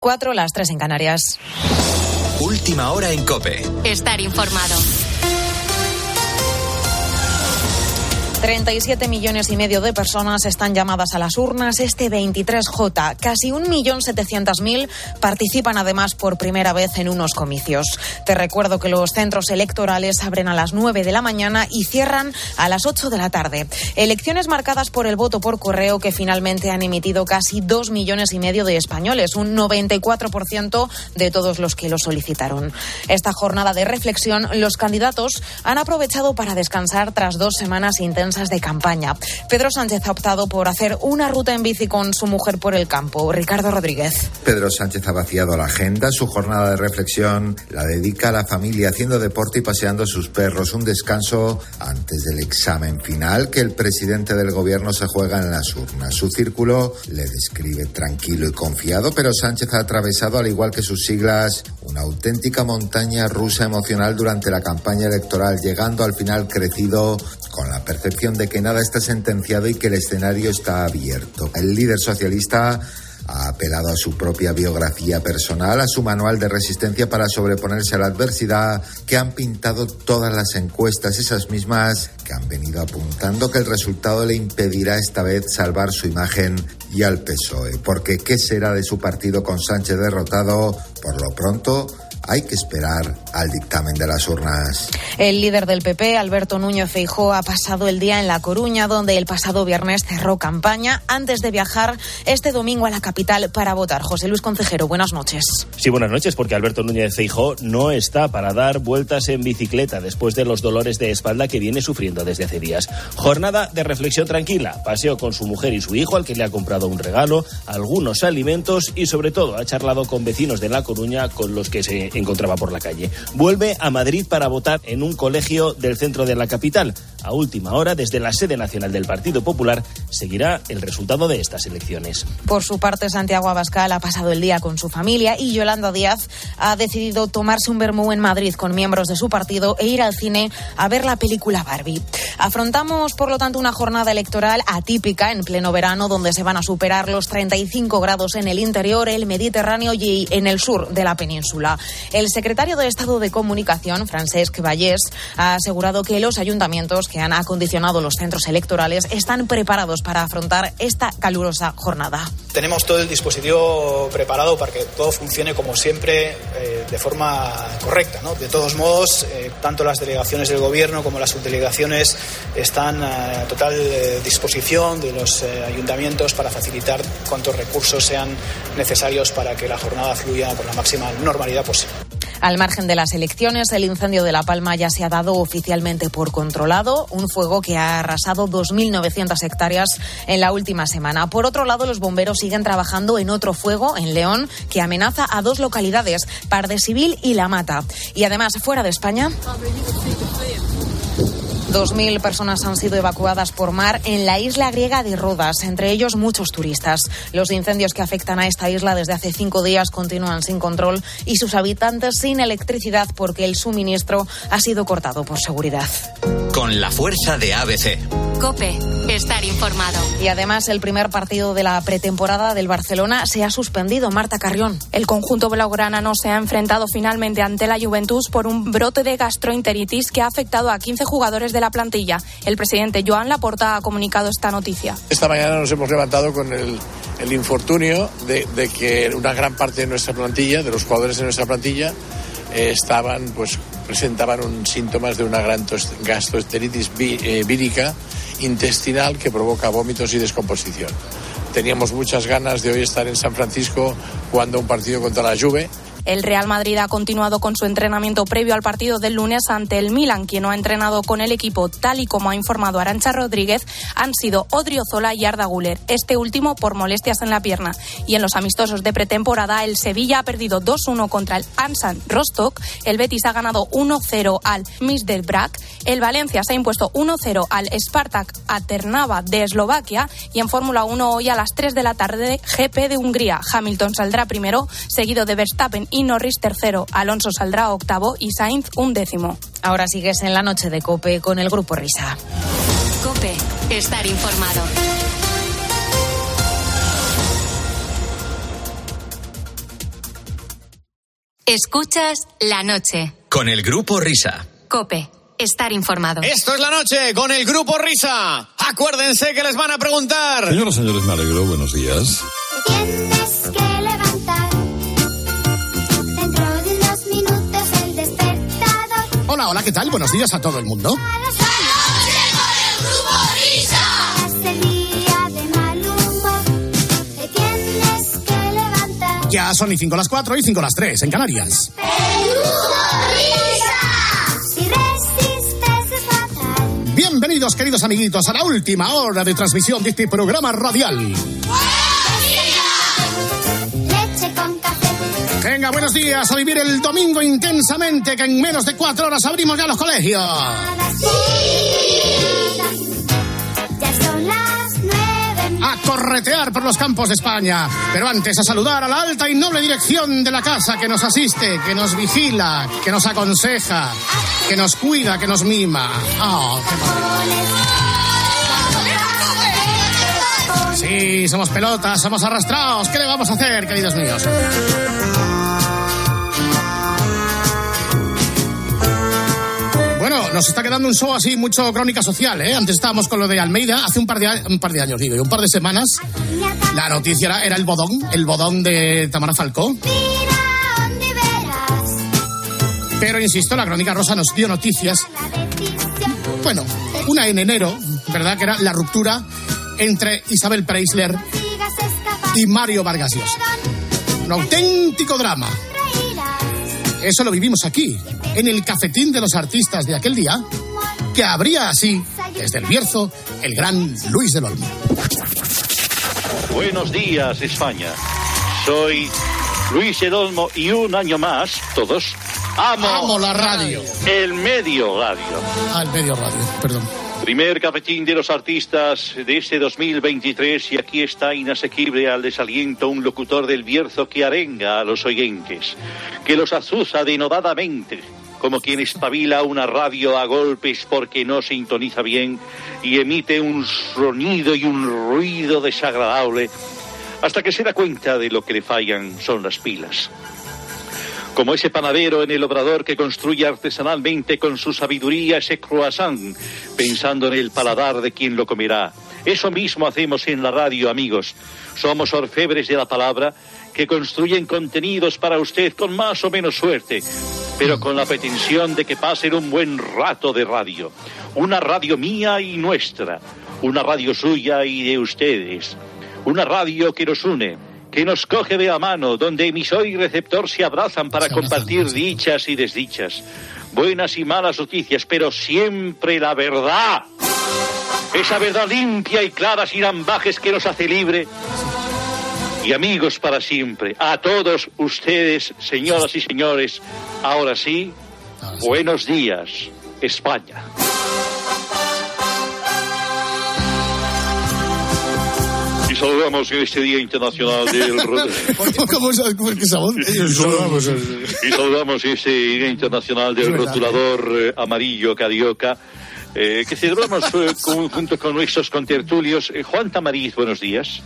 4, las 3 en Canarias. Última hora en COPE. Estar informado. 37,5 millones de personas están llamadas a las urnas este 23J. Casi 1.700.000 participan además por primera vez en unos comicios. Te recuerdo que los centros electorales abren a las 9 de la mañana y cierran a las 8 de la tarde. Elecciones marcadas por el voto por correo que finalmente han emitido casi 2,5 millones de españoles, un 94% de todos los que lo solicitaron. Esta jornada de reflexión, los candidatos han aprovechado para descansar tras 2 semanas intensas de campaña. Pedro Sánchez ha optado por hacer una ruta en bici con su mujer por el campo. Ricardo Rodríguez. Pedro Sánchez ha vaciado la agenda. Su jornada de reflexión la dedica a la familia, haciendo deporte y paseando a sus perros. Un descanso antes del examen final que el presidente del gobierno se juega en las urnas. Su círculo le describe tranquilo y confiado, pero Sánchez ha atravesado, al igual que sus siglas, una auténtica montaña rusa emocional durante la campaña electoral, llegando al final crecido con la percepción de que nada está sentenciado y que el escenario está abierto. El líder socialista ha apelado a su propia biografía personal, a su manual de resistencia para sobreponerse a la adversidad que han pintado todas las encuestas, esas mismas que han venido apuntando que el resultado le impedirá esta vez salvar su imagen y al PSOE. Porque ¿qué será de su partido con Sánchez derrotado? Por lo pronto, hay que esperar al dictamen de las urnas. El líder del PP, Alberto Núñez Feijóo, ha pasado el día en La Coruña, donde el pasado viernes cerró campaña antes de viajar este domingo a la capital para votar. José Luis Concejero, buenas noches. Sí, buenas noches, porque Alberto Núñez Feijóo no está para dar vueltas en bicicleta después de los dolores de espalda que viene sufriendo desde hace días. Jornada de reflexión tranquila, paseo con su mujer y su hijo, al que le ha comprado un regalo, algunos alimentos y sobre todo ha charlado con vecinos de La Coruña con los que se encontraba por la calle. Vuelve a Madrid para votar en un colegio del centro de la capital. A última hora, desde la sede nacional del Partido Popular, seguirá el resultado de estas elecciones. Por su parte, Santiago Abascal ha pasado el día con su familia y Yolanda Díaz ha decidido tomarse un vermú en Madrid con miembros de su partido e ir al cine a ver la película Barbie. Afrontamos, por lo tanto, una jornada electoral atípica en pleno verano, donde se van a superar los 35 grados en el interior, el Mediterráneo y en el sur de la península. El secretario de Estado de Comunicación, Francesc Vallès, ha asegurado que los ayuntamientos que han acondicionado los centros electorales están preparados para afrontar esta calurosa jornada. Tenemos todo el dispositivo preparado para que todo funcione como siempre, de forma correcta, ¿no? De todos modos, tanto las delegaciones del Gobierno como las subdelegaciones están a total disposición de los ayuntamientos para facilitar cuantos recursos sean necesarios para que la jornada fluya con la máxima normalidad posible. Al margen de las elecciones, el incendio de La Palma ya se ha dado oficialmente por controlado, un fuego que ha arrasado 2.900 hectáreas en la última semana. Por otro lado, los bomberos siguen trabajando en otro fuego en León que amenaza a 2 localidades, Pardesivil y La Mata. Y además, fuera de España, 2.000 personas han sido evacuadas por mar en la isla griega de Rodas, entre ellos muchos turistas. Los incendios que afectan a esta isla desde hace 5 días continúan sin control y sus habitantes sin electricidad porque el suministro ha sido cortado por seguridad. Con la fuerza de ABC. COPE, estar informado. Y además el primer partido de la pretemporada del Barcelona se ha suspendido. Marta Carrión. El conjunto blaugrana no se ha enfrentado finalmente ante la Juventus por un brote de gastroenteritis que ha afectado a 15 jugadores de la plantilla. El presidente Joan Laporta ha comunicado esta noticia. Esta mañana nos hemos levantado con el infortunio de que una gran parte de nuestra plantilla, de los jugadores de nuestra plantilla, presentaban síntomas de una gran gastroenteritis vírica intestinal que provoca vómitos y descomposición. Teníamos muchas ganas de hoy estar en San Francisco jugando un partido contra la Juve. El Real Madrid ha continuado con su entrenamiento previo al partido del lunes ante el Milan. Quien no ha entrenado con el equipo, tal y como ha informado Arantxa Rodríguez, han sido Odriozola y Arda Güler, este último por molestias en la pierna. Y en los amistosos de pretemporada, el Sevilla ha perdido 2-1 contra el Ansan Rostock, el Betis ha ganado 1-0 al Midtjylland, el Valencia se ha impuesto 1-0 al Spartak Trnava de Eslovaquia y en Fórmula 1 hoy a las 3 de la tarde, GP de Hungría. Hamilton saldrá primero, seguido de Verstappen y Norris tercero, Alonso saldrá octavo y Sainz 11º. Ahora sigues en la noche de COPE con el Grupo Risa. COPE, estar informado. Escuchas La Noche. Con el Grupo Risa. COPE. Estar informado. Esto es La Noche con el Grupo Risa. Acuérdense que les van a preguntar. Señoras y señores, me alegro. Buenos días. Tienes que levantar. Dentro de unos minutos el despertador. Hola, ¿qué tal? Buenos días a todo el mundo. La Noche con el Grupo Risa. Hace el día de mal humor. Te tienes que levantar. Ya son y 5 las 4 y 5 las 3 en Canarias. El Grupo Risa. Si resistes es fatal. Bienvenidos, queridos amiguitos, a la última hora de transmisión de este programa radial. Leche con café. Venga, buenos días, a vivir el domingo intensamente, que en menos de 4 horas abrimos ya los colegios. Ya son las 9. A corretear por los campos de España. Pero antes a saludar a la alta y noble dirección de la casa que nos asiste, que nos vigila, que nos aconseja, que nos cuida, que nos mima. Oh, qué sí, somos pelotas, somos arrastrados. ¿Qué le vamos a hacer, queridos míos? Bueno, nos está quedando un show así, mucho crónica social, ¿eh? Antes estábamos con lo de Almeida, hace un par de años, digo, y un par de semanas, la noticia era el bodón de Tamara Falcó. Pero, insisto, la Crónica Rosa nos dio noticias. Bueno, una en enero, ¿verdad? Que era la ruptura entre Isabel Preisler y Mario Vargas Llosa. Un auténtico drama. Eso lo vivimos aquí, en el cafetín de los artistas de aquel día, que abría así, desde el Bierzo, el gran Luis del Olmo. Buenos días, España. Soy Luis del Olmo y un año más, todos, amo la radio. El Medio Radio. El Medio Radio, perdón. Primer cafetín de los artistas de este 2023 y aquí está inasequible al desaliento un locutor del Bierzo que arenga a los oyentes, que los azuza denodadamente, como quien espabila una radio a golpes porque no sintoniza bien y emite un sonido y un ruido desagradable hasta que se da cuenta de lo que le fallan son las pilas. Como ese panadero en el obrador que construye artesanalmente con su sabiduría ese croissant, pensando en el paladar de quien lo comerá. Eso mismo hacemos en la radio, amigos. Somos orfebres de la palabra que construyen contenidos para usted con más o menos suerte, pero con la pretensión de que pasen un buen rato de radio. Una radio mía y nuestra, una radio suya y de ustedes. Una radio que nos une, que nos coge de la mano, donde emisor y receptor se abrazan para compartir dichas y desdichas, buenas y malas noticias, pero siempre la verdad. Esa verdad limpia y clara, sin ambajes, que nos hace libre. Y amigos para siempre, a todos ustedes, señoras y señores, ahora sí, buenos días, España. Y saludamos en este Día Internacional del ¿Cómo sabes qué sabor? Y saludamos en este Día Internacional del Rotulador Amarillo Carioca, que celebramos junto con nuestros contertulios. Juan Tamariz, buenos días.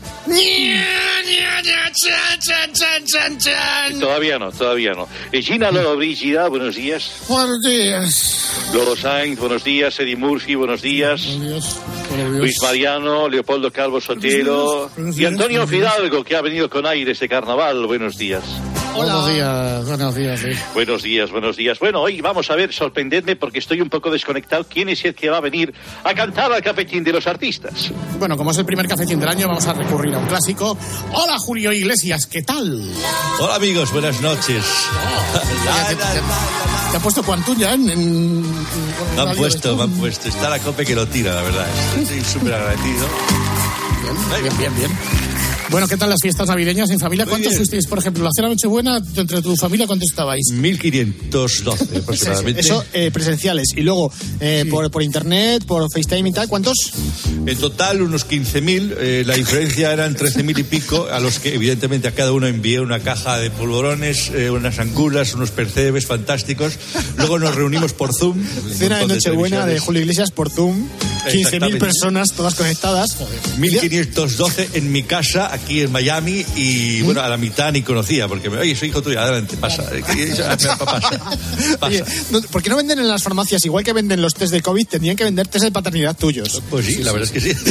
Todavía no. Gina Loro Brígida, buenos días. Buenos días. Loro Sainz, buenos días. Eddie Murphy, buenos días. Luis Mariano, Leopoldo Calvo Sotelo y Antonio Fidalgo, que ha venido con aires de carnaval. Buenos días. Hola. Buenos días. Sí. Buenos días. Bueno, hoy vamos a ver, sorprendedme porque estoy un poco desconectado. ¿Quién es el que va a venir a cantar al cafetín de los artistas? Bueno, como es el primer cafetín del año, vamos a recurrir a un clásico. Hola, Julio Iglesias, ¿qué tal? Hola, amigos, buenas noches. ¿Te ha puesto Cuantuña Me han puesto. Está la COPE que lo tira, la verdad. Estoy súper agradecido. Bien. Bueno, ¿qué tal las fiestas navideñas en familia? ¿Cuántos fuisteis, por ejemplo, la cena Nochebuena, entre tu familia, cuántos estabais? 1.512 aproximadamente. Eso, presenciales. Y luego, por internet, por FaceTime y tal, ¿cuántos? En total, unos 15.000. La diferencia eran 13.000 y pico, a los que, evidentemente, a cada uno envié una caja de polvorones, unas angulas, unos percebes fantásticos. Luego nos reunimos por Zoom. Cena de Nochebuena de Julio Iglesias por Zoom. 15.000 personas, todas conectadas. 1.512 en mi casa, aquí en Miami, y bueno, a la mitad ni conocía, porque oye, soy hijo tuyo, adelante, pasa. Pasa. Oye, ¿por qué no venden en las farmacias, igual que venden los test de COVID, tendrían que vender test de paternidad tuyos? Pues sí, la verdad es que sí.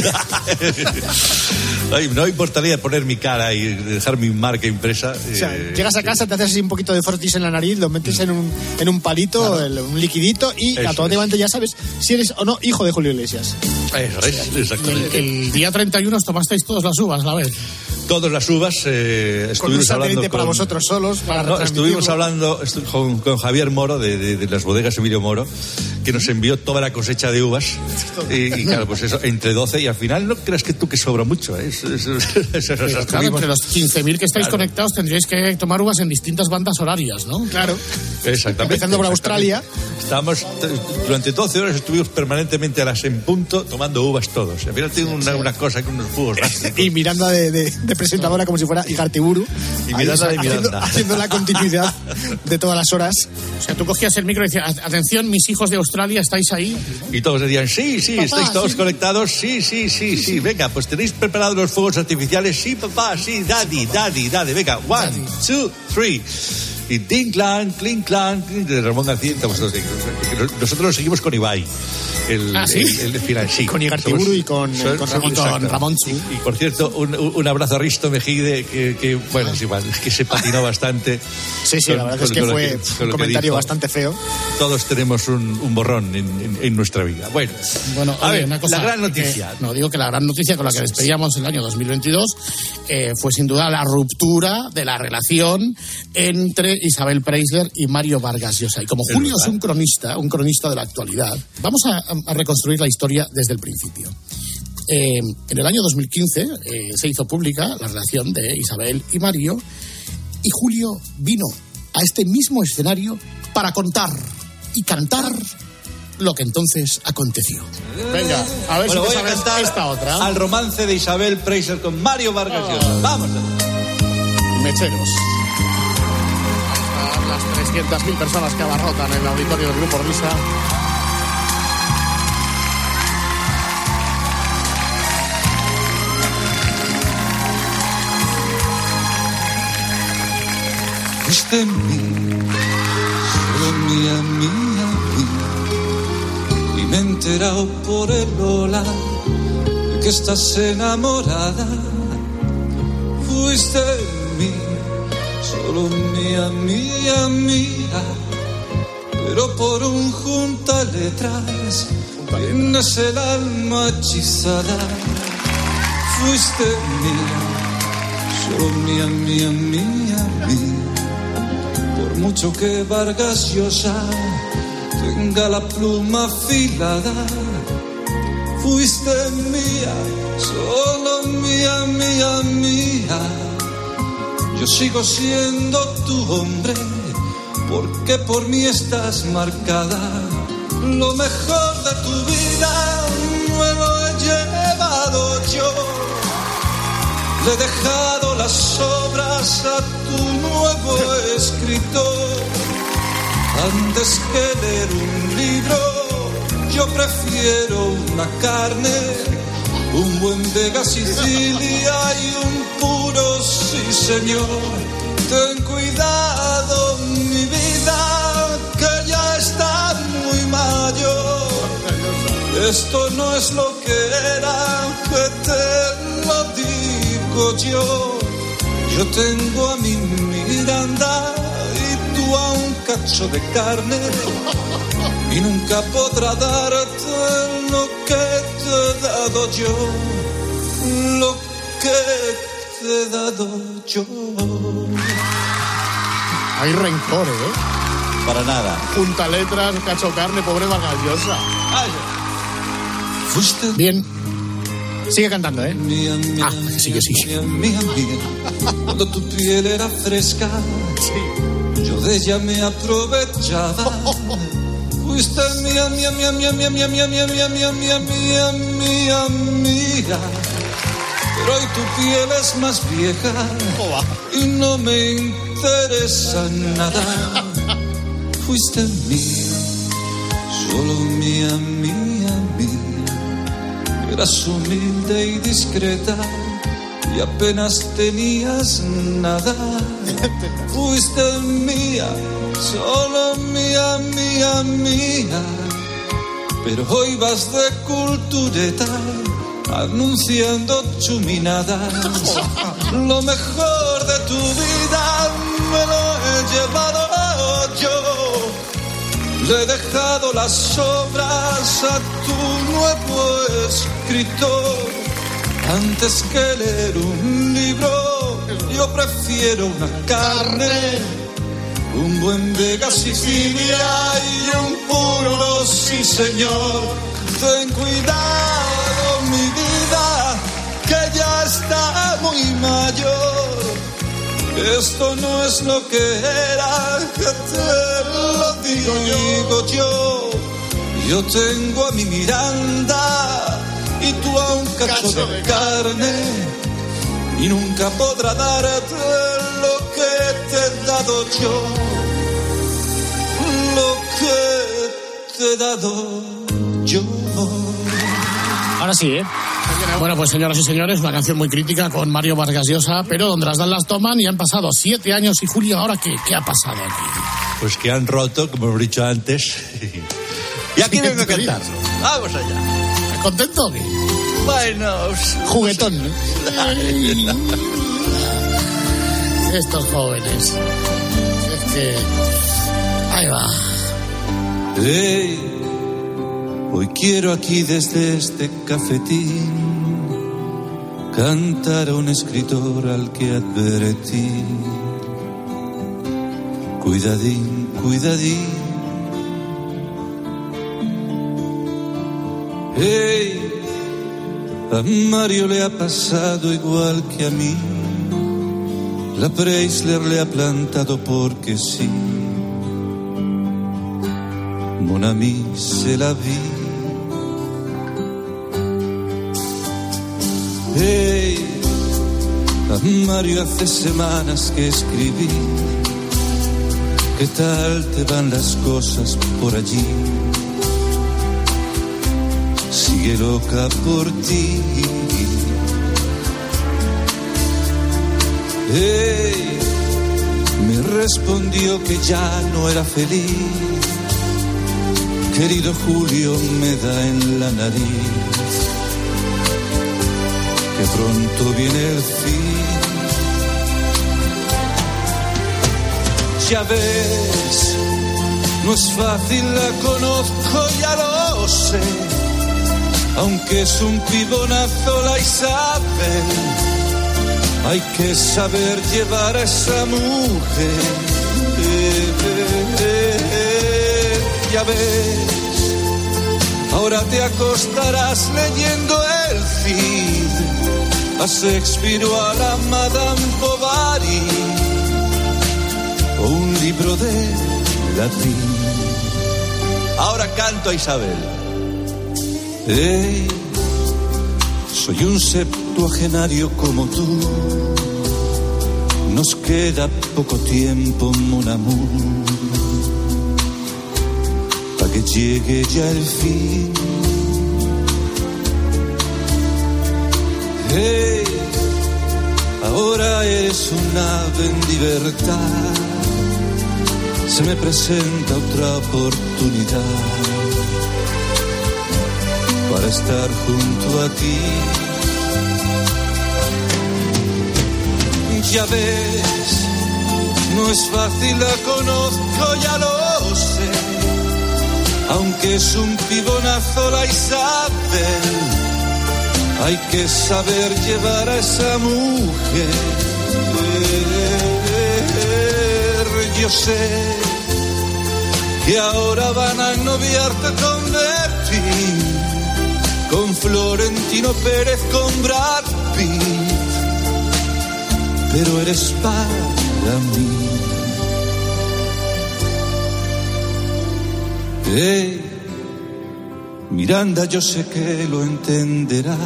Ay, no me importaría poner mi cara y dejar mi marca impresa. O sea, llegas a casa, te haces así un poquito de frotis en la nariz, lo metes en un palito, claro, un liquidito, y automáticamente ya sabes si eres o no hijo de Julio Iglesias. Eso es, exactamente. El día 31 os tomasteis todas las uvas a la vez. Todas las uvas. Con un satélite para vosotros solos. Estuvimos hablando con Javier Moro de las bodegas Emilio Moro, que nos envió toda la cosecha de uvas. Y claro, pues eso, entre 12, y al final no creas que tú que sobra mucho. Claro, entre los 15.000 que estáis conectados tendríais que tomar uvas en distintas bandas horarias, ¿no? Claro. Exactamente. Empezando por Australia. Estábamos, durante 12 horas estuvimos permanentemente a las en punto tomando uvas todos. Y al final tengo una cosa con unos jugos gástricos. Y Miranda de presentadora como si fuera Igartiburu. Y Miranda de Miranda. Haciendo la continuidad de todas las horas. O sea, tú cogías el micro y decías, atención, mis hijos de Australia, ¿estáis ahí? Y todos decían, sí, papá, estáis todos sí conectados, sí. Venga, pues tenéis preparados los fuegos artificiales, sí, papá, sí, daddy, venga, 1, 2, 3. Y ting clan, clink clan, de Ramón García. Nosotros lo seguimos con Ibai. El final, sí. Con Igartiburu y con Ramón. Y por cierto, un abrazo a Risto Mejide, que bueno, es igual, es que se patinó bastante. Sí, la verdad es que fue un comentario bastante feo. Todos tenemos un borrón en nuestra vida. Bueno, a ver, una cosa, la gran noticia. Digo que la gran noticia con la que despedíamos el año 2022 fue sin duda la ruptura de la relación entre Isabel Preisler y Mario Vargas Llosa. Y como Julio es un cronista de la actualidad, vamos a reconstruir la historia desde el principio. En el año 2015 se hizo pública la relación de Isabel y Mario, y Julio vino a este mismo escenario para contar y cantar lo que entonces aconteció. Venga, a ver si voy sabes a cantar esta otra. Al romance de Isabel Preisler con Mario Vargas Llosa. Vamos. Mecheros. Las 300.000 personas que abarrotan el auditorio del Grupo Risa. Fuiste en mí, solo mía, y me he enterado por el hola de que estás enamorada. Fuiste en mí, solo mía, pero por un junta letras tienes el alma hechizada. Fuiste mía, solo mía, por mucho que Vargas Llosa tenga la pluma afilada. Fuiste mía, solo mía. Yo sigo siendo tu hombre, porque por mí estás marcada. Lo mejor de tu vida me lo he llevado yo. Le he dejado las obras a tu nuevo escritor. Antes que leer un libro, yo prefiero una carne, un buen Vega Sicilia y un puro sí señor. Ten cuidado, mi vida, que ya está muy mayor. Esto no es lo que era, que te lo digo yo. Yo tengo a mi Miranda y tú a un cacho de carne, y nunca podrá darte lo que te he dado yo, lo que te he dado yo. Hay rencor, Para nada. Junta letras, cacho carne, pobre Vargas Llosa. Fuiste bien. Sigue cantando, Mía, sigue. Mía. Cuando tu piel era fresca, yo de ella me aprovechaba. Fuiste mía. Pero hoy tu piel es más vieja y no me interesa nada. Fuiste mía, solo mía. Eras humilde y discreta y apenas tenías nada. Fuiste mía, solo mía, mía, mía. Pero hoy vas de cultureta anunciando chuminadas. Lo mejor de tu vida me lo he llevado yo. Le he dejado las obras a tu nuevo escritor. Antes que leer un libro, yo prefiero una carne, un buen Vega Sicilia y un puro sí señor. Ten cuidado, mi vida, que ya está muy mayor. Esto no es lo que era, que te lo digo yo. Yo tengo a mi Miranda y tú a un cacho de carne, y nunca podrá darte lo que te he dado yo, lo que te he dado yo. Ahora sí, ¿eh? Bueno, pues señoras y señores, una canción muy crítica con Mario Vargas Llosa, pero donde las dan las toman y han pasado 7 años. Y Julio, ¿ahora qué ha pasado aquí? Pues que han roto, como hemos dicho antes. Y aquí vengo a cantar. Vamos allá. ¿Estás contento o qué? Bueno, juguetón, ¿no? Estos jóvenes. Es que... ahí va. Hey, hoy quiero aquí desde este cafetín cantar a un escritor al que advertí. Cuidadín, cuidadín. Hey, a Mario le ha pasado igual que a mí. La Preisler le ha plantado porque sí. Mon ami, c'est la vie. Hey, a Mario hace semanas que escribí. ¿Qué tal te van las cosas por allí? Sigue loca por ti. Hey, me respondió que ya no era feliz. Querido Julio, me da en la nariz que pronto viene el fin. Ya ves, no es fácil, la conozco, ya lo sé. Aunque es un pibonazo la Isabel, hay que saber llevar a esa mujer. Ya ves, ahora te acostarás leyendo el Cid, a Shakespeare o a la Madame Bovary, o un libro de latín. Ahora canto a Isabel. Hey, soy un septuagenario como tú. Nos queda poco tiempo, mon amour, para que llegue ya el fin. Hey, ahora eres un ave en libertad. Se me presenta otra oportunidad para estar junto a ti. Ya ves, no es fácil, la conozco, ya lo sé. Aunque es un pibonazo la Isabel, hay que saber llevar a esa mujer. Yo sé que ahora van a noviarte con Bertín, con Florentino Pérez, con Brad Pitt, pero eres para mí. Hey, Miranda, yo sé que lo entenderás.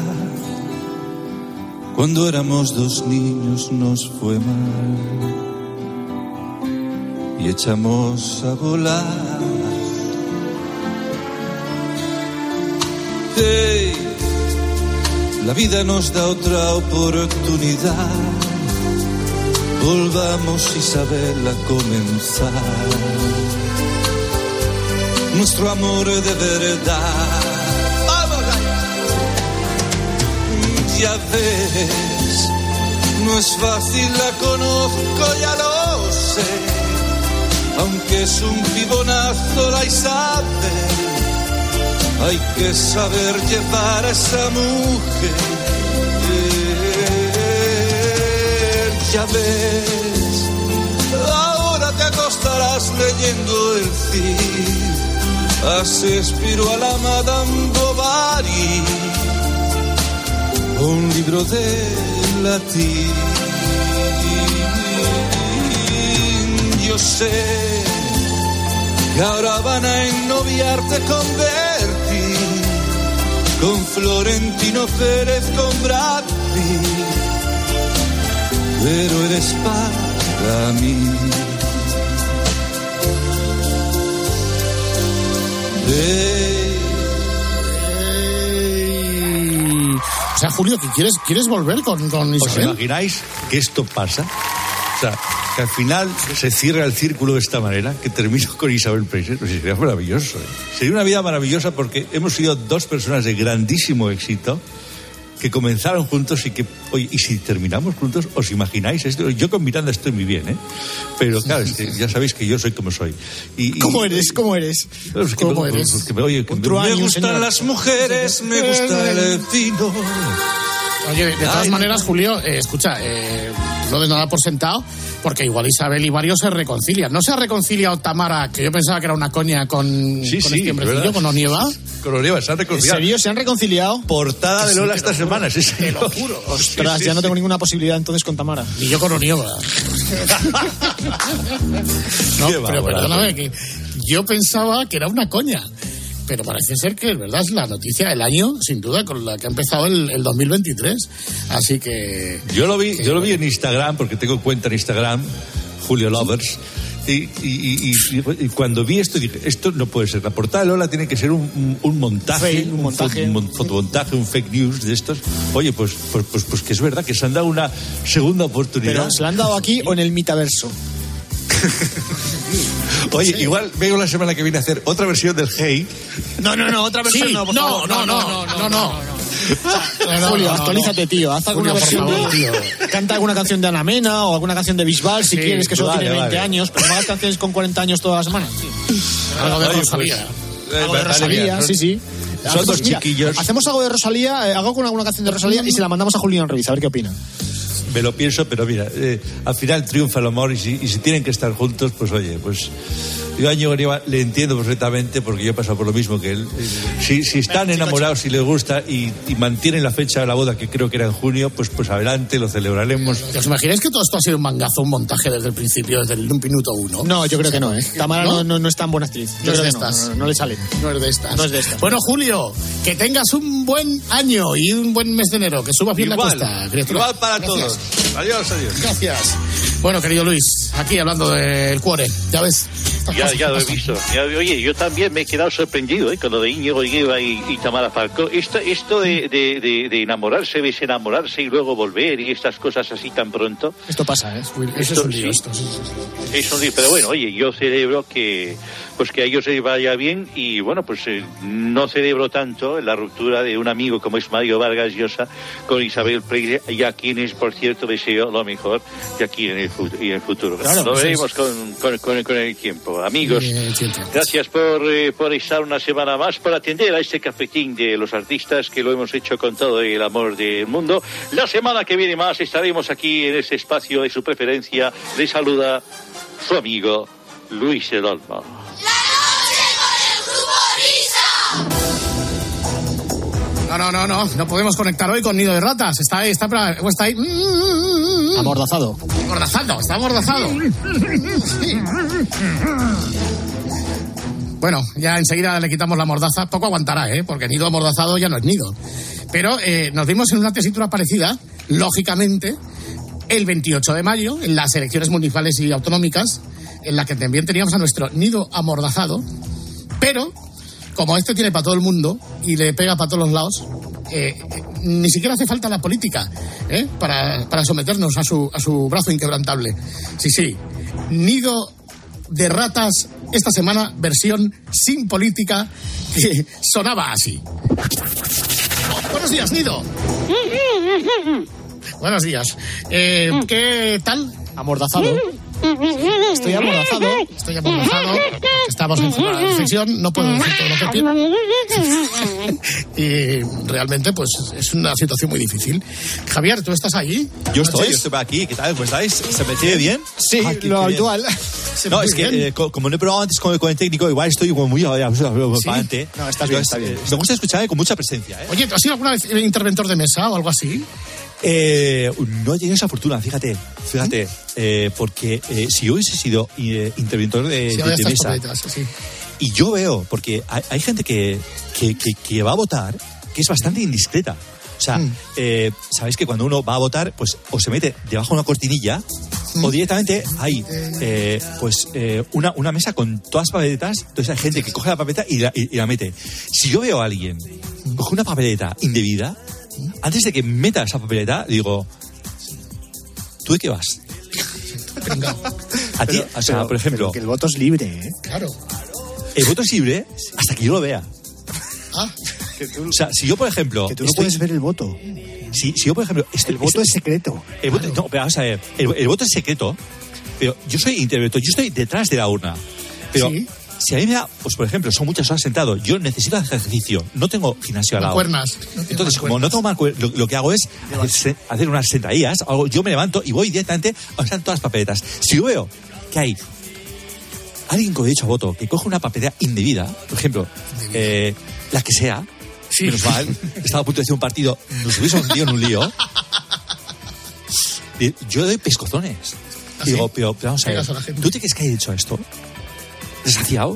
Cuando éramos dos niños nos fue mal y echamos a volar. Hey, la vida nos da otra oportunidad. Volvamos, Isabel, a comenzar nuestro amor de verdad. ¡Vamos allá! Ya ves, no es fácil, la conozco, ya lo sé. Aunque es un pibonazo la Isabel, hay que saber llevar a esa mujer. Ya ves, ahora te acostarás leyendo el Cid, a Shakespeare o a la Madame Bovary, un libro de latín. Yo sé que ahora van a ennoviarte con Berti, con Florentino Pérez, con Brad Pitt, pero eres para mí. O sea, Julio, que quieres volver con Isabel. ¿Os imagináis que esto pasa? O sea, que al final se cierra el círculo de esta manera, que termino con Isabel Preisler. Pues sería maravilloso, ¿eh? Sería una vida maravillosa porque hemos sido dos personas de grandísimo éxito que comenzaron juntos y que, oye, y si terminamos juntos, ¿os imagináis esto? Yo con Miranda estoy muy bien, ¿eh? Pero claro, ya sabéis que yo soy como soy. ¿Cómo eres? ¿Cómo eres? ¿Cómo eres? Me gustan las mujeres, me gusta el vino. Oye, de todas maneras, Julio, escucha, no des nada por sentado, porque igual Isabel y Mario se reconcilian. ¿No se ha reconciliado Tamara, que yo pensaba que era una coña con este hombrecillo, con Onieva? Con Onieva, se han reconciliado. ¿En serio? ¿Se han reconciliado? Portada de Lola esta semana, sí, te lo juro. Ostras, ya no tengo ninguna posibilidad entonces con Tamara. Ni yo con Onieva. No, pero perdóname, que yo pensaba que era una coña. Pero parece ser que, verdad, es la noticia del año, sin duda, con la que ha empezado el 2023. Así que... Yo lo vi en Instagram, porque tengo cuenta en Instagram, Julio Lovers, y cuando vi esto dije, esto no puede ser. La portada de Lola tiene que ser un montaje, un fotomontaje, un fake news de estos. Oye, pues que es verdad que se han dado una segunda oportunidad. Pero se la han dado aquí o en el metaverso. Oye, sí. Igual vengo la semana que viene a hacer otra versión del Hey. No, otra versión sí, no. Julio, actualízate, tío. Haz alguna versión, tío. Canta alguna canción de Ana Mena o alguna canción de Bisbal si quieres, que solo tiene 20 años, pero no hagas canciones con 40 años todas las semanas. Algo de Rosalía. Algo de Rosalía, sí. Son dos chiquillos. Hacemos algo de Rosalía, hago con alguna canción de Rosalía y se la mandamos a Julián Revis, a ver qué opina. Me lo pienso, pero mira, al final triunfa el amor y si tienen que estar juntos, pues oye, pues yo a Íñigo Nieva le entiendo perfectamente porque yo he pasado por lo mismo que él. Si están enamorados y les gusta y mantienen la fecha de la boda, que creo que era en junio, pues adelante, lo celebraremos. ¿Os imagináis que todo esto ha sido un mangazo, un montaje desde el principio, desde el minuto uno? No, yo creo que no, ¿eh? Tamara no es tan buena actriz. Yo creo que no le sale. No es de estas. Bueno, Julio, que tengas un buen año y un buen mes de enero, que subas bien la cuesta. Igual para todos. Adiós. Gracias. Bueno, querido Luis, aquí hablando del cuore, ya ves. Ya lo he visto. Oye, yo también me he quedado sorprendido con lo de Íñigo Nieva y Tamara Falcó. Esto de enamorarse, desenamorarse y luego volver y estas cosas así tan pronto. Esto pasa, ¿eh? Eso es un lío. Sí. Es un lío, pero bueno, oye, yo celebro que a ellos les vaya bien y bueno, pues no celebro tanto la ruptura de un amigo como es Mario Vargas Llosa con Isabel Preisler, y a quienes, por cierto, deseo lo mejor de aquí en el futuro. Claro, lo veremos con el tiempo. Amigos, gracias por estar una semana más, por atender a este cafetín de los artistas, que lo hemos hecho con todo el amor del mundo. La semana que viene más estaremos aquí en este espacio de su preferencia. Les saluda su amigo Luis del Olmo. No podemos conectar hoy con Nido de Ratas. Está ahí. Amordazado. Está amordazado. Bueno, ya enseguida le quitamos la mordaza. Poco aguantará, porque Nido amordazado ya no es Nido. Pero nos vimos en una tesitura parecida, lógicamente, el 28 de mayo, en las elecciones municipales y autonómicas, en la que también teníamos a nuestro Nido amordazado, pero como este tiene para todo el mundo y le pega para todos los lados, ni siquiera hace falta la política para someternos a su brazo inquebrantable. Sí, Nido de ratas esta semana, versión sin política, que sonaba así. Buenos días, Nido. Buenos días. ¿Qué tal? Amordazado. Estoy amordazado. Estamos en zona de reflexión. No puedo decir todo lo que quiero. Y realmente, pues, es una situación muy difícil. Javier, ¿tú estás ahí? Yo estoy aquí. ¿Qué tal? ¿Cómo estáis? ¿Se me sigue bien? Sí, lo habitual. No, es que como no he probado antes con el técnico, igual estoy como muy adelante. No, estás bien, está bien. Me gusta escucharme con mucha presencia. Oye, ¿tú has sido alguna vez interventor de mesa o algo así? No he tenido esa fortuna, fíjate, porque si yo hubiese sido interventor de mesa, y yo veo, porque hay gente que va a votar que es bastante indiscreta. O sea, sabéis que cuando uno va a votar, pues o se mete debajo de una cortinilla o directamente hay una mesa con todas las papeletas. Entonces hay gente que coge la papeleta y la mete. Si yo veo a alguien coge una papeleta indebida, antes de que meta esa papeleta, digo, ¿tú de qué vas? A ti, o sea, por ejemplo... Pero que el voto es libre, ¿eh? Claro. El voto es libre hasta que yo lo vea. O sea, si yo, por ejemplo... Que tú no puedes ver el voto. Si yo, por ejemplo... El voto es secreto. El voto, no, pero vamos a ver. El voto es secreto, pero yo soy interventor, yo estoy detrás de la urna. Pero... ¿Sí? Si a mí me da, pues por ejemplo, son muchas horas sentado, yo necesito hacer ejercicio, no tengo gimnasio al lado. Mancuernas. Entonces, como no tengo mancuernas, lo que hago es hacer unas sentadillas, yo me levanto y voy directamente a usar todas las papeletas. Si yo veo que hay alguien con derecho a voto que coge una papeleta indebida, por ejemplo, la que sea, menos mal, estaba a punto de hacer un partido, nos hubiésemos metido en un lío, yo doy pescozones. Digo, pero vamos a ver, ¿tú te crees que hay derecho a esto? ¿Desgraciado?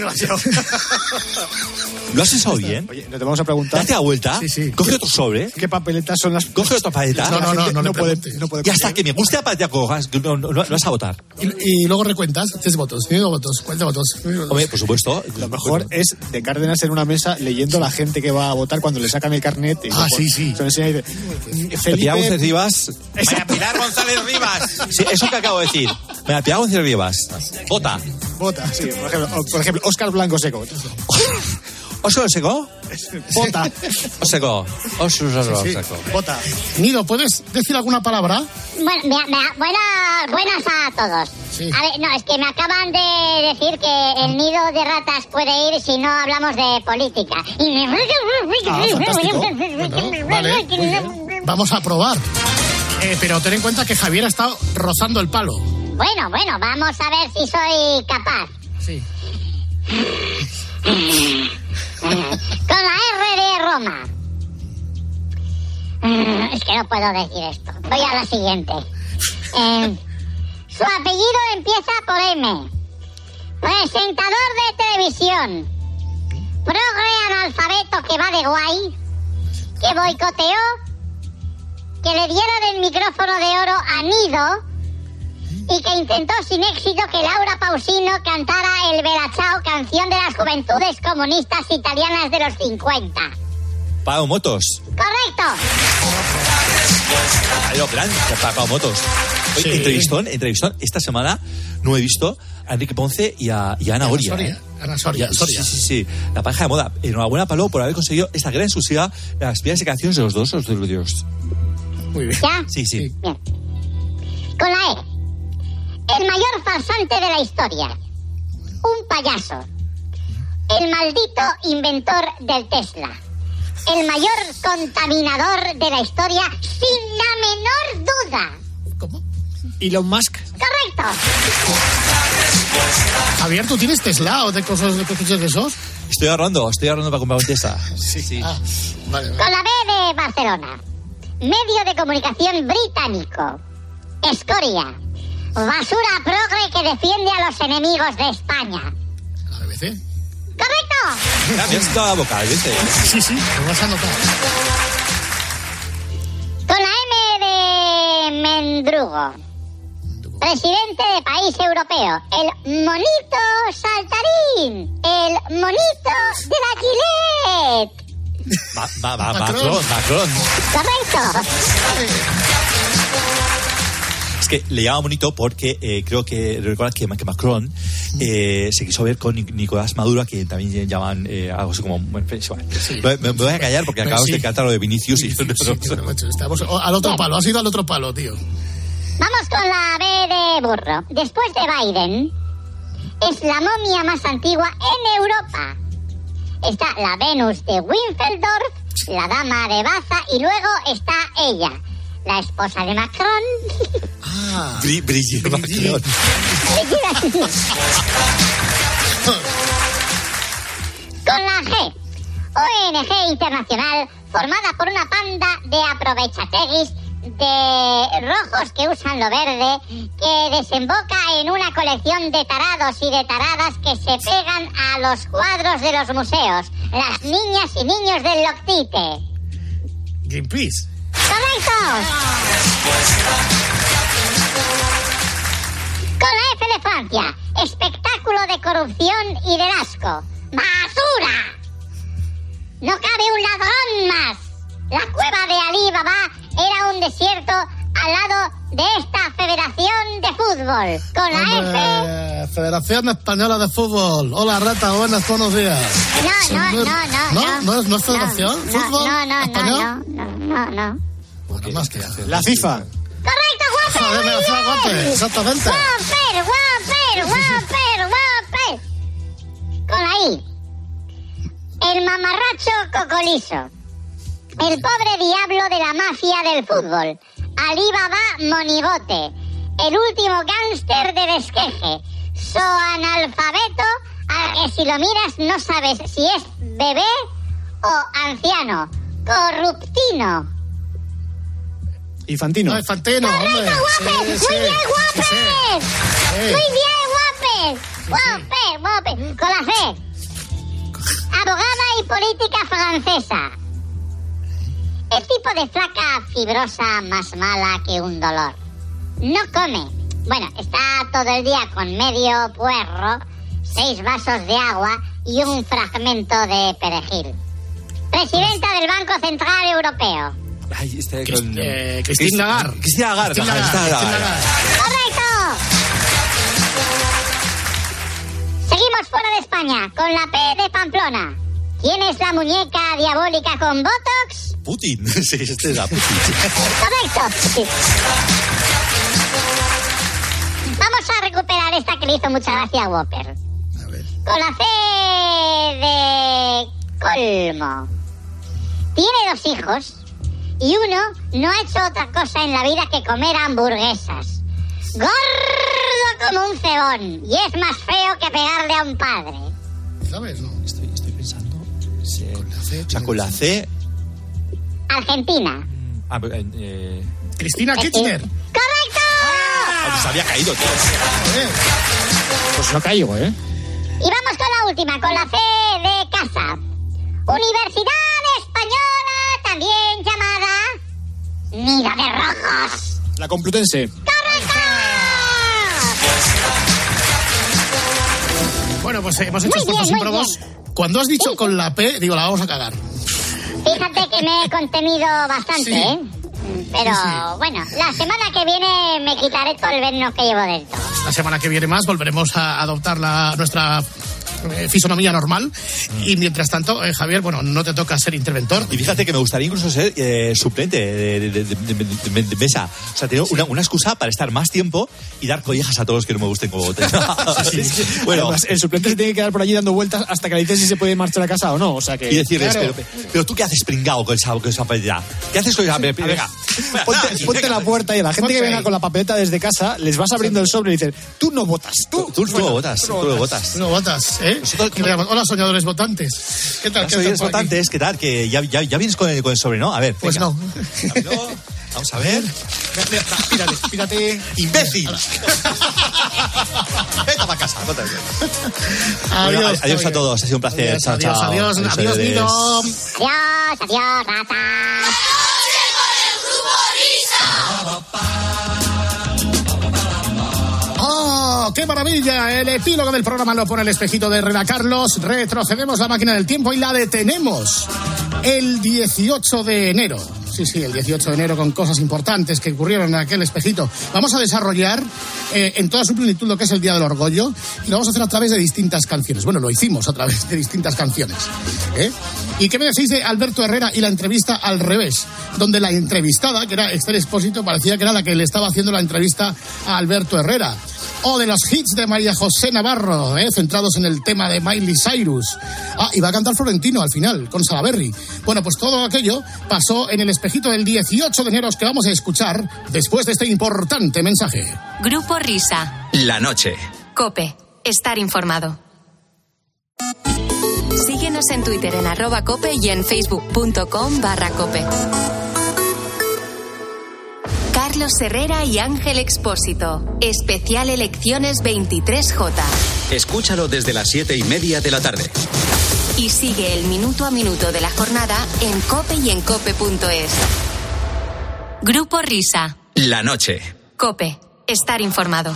¿Lo has pensado bien? Oye, no te vamos a preguntar. Date la vuelta, coge otro sobre. ¿Qué papeletas son las? Coge otra papeleta. No puede. Y hasta que me guste la papeleta que cojas, no vas a votar. Y luego recuentas, 3 votos, 5 votos, 40 votos. Hombre, por supuesto. Lo mejor es de Cárdenas en una mesa leyendo a la gente que va a votar cuando le sacan el carnet. Y sí. Pilar González Rivas. Pilar González Rivas. Sí, eso que acabo de decir. Pilar González Rivas. Vota, sí. Por ejemplo, Óscar Blanco Seco. ¿Óscar Seco? Vota. Seco. Vota. Nido, ¿puedes decir alguna palabra? Buenas a todos. Sí. A ver, no, es que me acaban de decir que el nido de ratas puede ir si no hablamos de política. Fantástico. Bueno, vale, muy bien. Vamos a probar. Pero ten en cuenta que Javier ha estado rozando el palo. Bueno, vamos a ver si soy capaz. Sí. Con la R de Roma. Es que no puedo decir esto. Voy a la siguiente. Su apellido empieza por M. Presentador de televisión. Progre analfabeto que va de guay. Que boicoteó. Que le dieron el micrófono de oro a Nido. Y que intentó sin éxito que Laura Pausino cantara el Bella Ciao, canción de las juventudes comunistas italianas de los 50. Pago Motos. ¡Correcto! Pago Motos. Oye, entrevistón. Esta semana no he visto a Enrique Ponce y a Ana Oria. Ana Soria. Sí. La pareja de moda. Enhorabuena, Pablo, por haber conseguido esta gran exclusiva de las primeras canciones de los dos Dios. Muy bien. ¿Ya? Sí. Bien. Con la E. El mayor farsante de la historia. Un payaso. El maldito inventor del Tesla. El mayor contaminador de la historia, sin la menor duda. ¿Cómo? Elon Musk. Correcto. Javier, ¿tú tienes Tesla o de cosas de esos? Estoy ahorrando para comprar un Tesla. Sí. Vale. Con la B de Barcelona. Medio de comunicación británico. Escoria. Basura progre que defiende a los enemigos de España. ¿La BBC? ¡Correcto! Me has dado la boca, ¿viste? Sí, lo vas a notar. Con la M de Mendrugo. Presidente de país europeo. El monito saltarín. El monito de la Gillette. Macron. Correcto. Es que le llama bonito porque creo que recuerda que Macron se quiso ver con Nicolás Maduro, que también llaman algo así como... Bueno, sí. Me voy a callar porque acabamos de cantar lo de Vinicius y estamos al otro palo, has ido al otro palo, tío. Vamos con la B de burro. Después de Biden, es la momia más antigua en Europa. Está la Venus de Winfeldorf, la dama de Baza y luego está ella, la esposa de Macron. Brigitte Macron. Con la G, ONG internacional formada por una panda de aprovechateguis de rojos que usan lo verde, que desemboca en una colección de tarados y de taradas que se pegan a los cuadros de los museos, las niñas y niños del Loctite. Greenpeace. ¡Correcto! Con la F de Francia, espectáculo de corrupción y de asco. ¡Basura! No cabe un ladrón más. La cueva de Alí Baba era un desierto al lado de esta Federación de Fútbol. Con la F... Federación Española de Fútbol. Hola, Rata, buenos días. No. ¿No es Federación? ¿Fútbol? ¿Español? No. Bueno, más que hacer. La FIFA. ¡Correcto, Guaper! Exactamente. Guaper. Con la I. El mamarracho cocolizo. El pobre diablo de la mafia del fútbol. Alí Baba Monigote. El último gángster del esqueje. Zoanalfabeto, al que si lo miras no sabes si es bebé o anciano. Corruptino. Infantino. No, Infantino, hombre. ¡Correcto, Guaper! ¡Muy bien, Guaper! Guaper. Con la C. Abogada y política francesa. El tipo de flaca fibrosa más mala que un dolor. No come. Bueno, está todo el día con medio puerro, 6 vasos de agua y un fragmento de perejil. Presidenta del Banco Central Europeo. Ay, Christine Lagarde. Christine Lagarde. ¡Correcto! Seguimos fuera de España, con la P de Pamplona. ¿Quién es la muñeca diabólica con Botox? Putin. Sí, este era Putin. Correcto. Vamos a recuperar esta que le hizo mucha gracia a Whopper. A ver. Con la C de colmo. Tiene 2 hijos y uno no ha hecho otra cosa en la vida que comer hamburguesas. Gordo como un cebón y es más feo que pegarle a un padre. ¿Sabes? No. Estoy pensando. Con la C. Argentina. Cristina Kirchner. ¡Correcto! Se había caído, tío. Pues no caigo, ¿eh? Y vamos con la última, con la C de casa. Universidad Española, también llamada Nido de Rojos. La Complutense. ¡Correcto! Bueno, pues hemos hecho esfuerzos ímprobos. Cuando has dicho con la P, digo, la vamos a cagar. Fíjate que me he contenido bastante, Sí. ¿eh? Pero bueno, la semana que viene me quitaré todo el veneno que llevo dentro. La semana que viene más volveremos a adoptar nuestra fisonomía normal. Y mientras tanto, Javier, bueno, no te toca ser interventor. Y fíjate que me gustaría incluso ser suplente de mesa. O sea, tener una excusa para estar más tiempo y dar collejas a todos los que no me gusten como voten. Bueno, además, el suplente se tiene que quedar por allí dando vueltas hasta que le dices si se puede marchar a casa o no. O sea que, y decirles, claro. pero tú qué haces pringao con esa papeleta. ¿Qué haces con esa papeleta? Venga, ponte la puerta y a la gente que venga con la papeleta desde casa les vas abriendo el sobre y dices, tú no votas. Tú no votas. Tú no votas. Hola, soñadores votantes. ¿Qué tal? Soñadores votantes, ¿qué tal? Que ya vienes con el sobre, ¿no? A ver, pues venga. No. Vamos a ver. Pírate. ¡Imbécil! Vete para casa. Adiós a todos. Ha sido un placer. Adiós, Nido. Adiós, rata. ¡Oh, qué maravilla! El epílogo del programa lo pone el espejito de Herrera Carlos. Retrocedemos la máquina del tiempo y la detenemos. El 18 de enero. Sí, el 18 de enero, con cosas importantes que ocurrieron en aquel espejito. Vamos a desarrollar en toda su plenitud lo que es el Día del Orgullo, y lo vamos a hacer a través de distintas canciones. Bueno, lo hicimos a través de distintas canciones. ¿Y qué me decís de Alberto Herrera y la entrevista al revés? Donde la entrevistada, que era Esther Expósito, parecía que era la que le estaba haciendo la entrevista a Alberto Herrera. O de los hits de María José Navarro, centrados en el tema de Miley Cyrus. Y va a cantar Florentino al final, con Salaberry. Bueno, pues todo aquello pasó en el espejito del 18 de enero, que vamos a escuchar después de este importante mensaje. Grupo Risa. La noche. COPE. Estar informado. Síguenos en Twitter en @cope y en facebook.com/cope. Carlos Herrera y Ángel Expósito. Especial Elecciones 23J. Escúchalo desde las 7:30 de la tarde. Y sigue el minuto a minuto de la jornada en COPE y en cope.es. Grupo Risa. La noche. COPE. Estar informado.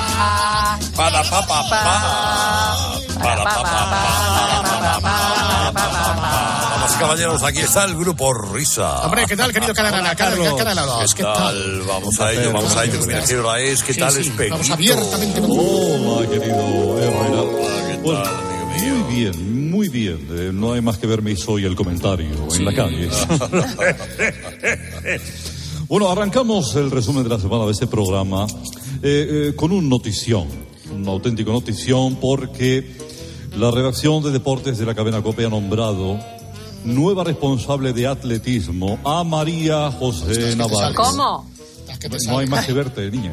Vamos, caballeros, aquí está el Grupo Risa. Hombre, ¿qué tal, querido Carlos? ¿Qué tal? Vamos a ello. Mira qué hora es, ¿qué tal, Espejito? Vamos abiertamente. Hola, querido Herrera. Bueno, muy bien. No hay más que verme y soy el comentario en la calle. Bueno, arrancamos el resumen de la semana de este programa con una auténtica notición, porque la redacción de deportes de la cadena COPE ha nombrado nueva responsable de atletismo a María José Navarro. ¿Cómo? No hay más que verte, niña.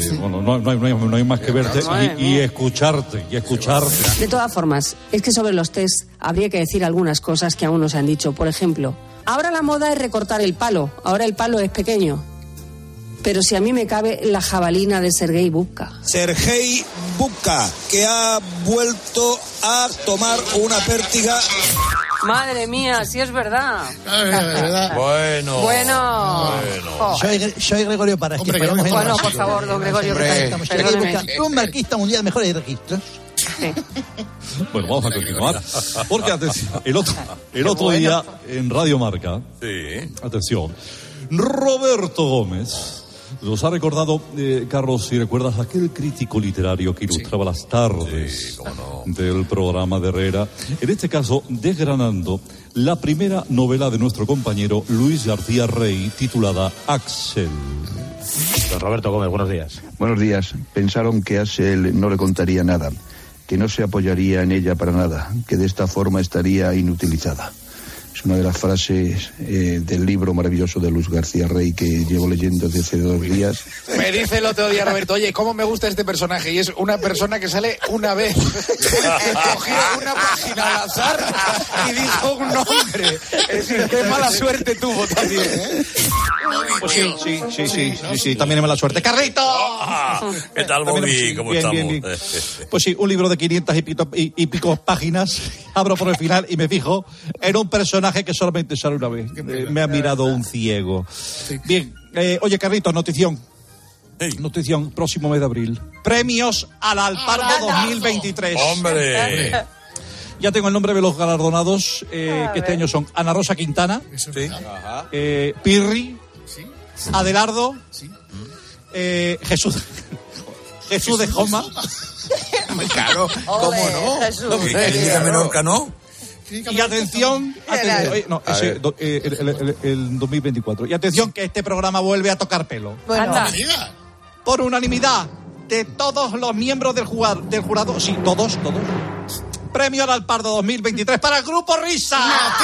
No hay más que verte y escucharte. De todas formas, es que sobre los test habría que decir algunas cosas que aún no se han dicho. Por ejemplo, ahora la moda es recortar el palo. Ahora el palo es pequeño. Pero si a mí me cabe la jabalina de Sergei Bubka. Sergei Bubka, que ha vuelto a tomar una pértiga. Madre mía, sí es verdad. Bueno. Oh. Soy Gregorio Parras. Bueno, por favor, don Gregorio. Un marquista mundial mejor de registros. Bueno, vamos a continuar. Porque, atención, el otro día en Radio Marca, atención, Roberto Gómez nos ha recordado, Carlos, si recuerdas, aquel crítico literario que ilustraba las tardes del programa de Herrera. En este caso, desgranando la primera novela de nuestro compañero Luis García Rey, titulada Axel. Don Roberto Gómez, buenos días. Buenos días. Pensaron que Axel no le contaría nada, que no se apoyaría en ella para nada, que de esta forma estaría inutilizada. Es una de las frases del libro maravilloso de Luis García Rey que llevo leyendo desde hace 2 días. Me dice el otro día Roberto, oye, ¿cómo me gusta este personaje? Y es una persona que sale una vez. Cogió una página al azar y dijo un nombre. Es decir, qué mala suerte tuvo también, ¿eh? Pues sí, también es mala suerte. ¡Carlito! ¿Qué tal, Bobby? ¿Cómo estamos? Bien. Pues sí, un libro de 500 y pico páginas. Abro por el final y me fijo en un personaje que solamente sale una vez. Me ha mirado un ciego. Bien, oye, Carlito, notición, próximo mes de abril. Premios al Alpardo 2023. ¡Hombre! Ya tengo el nombre de los galardonados, que este año son Ana Rosa Quintana, Pirri, Adelardo, Jesús de Joma. Claro, ¿cómo no? ¿Qué Menorca no? Y atención, el 2024. Y atención, que este programa vuelve a tocar pelo. Bueno, por unanimidad de todos los miembros del jurado, sí, todos. Premio al Alpardo 2023 para el Grupo Risa.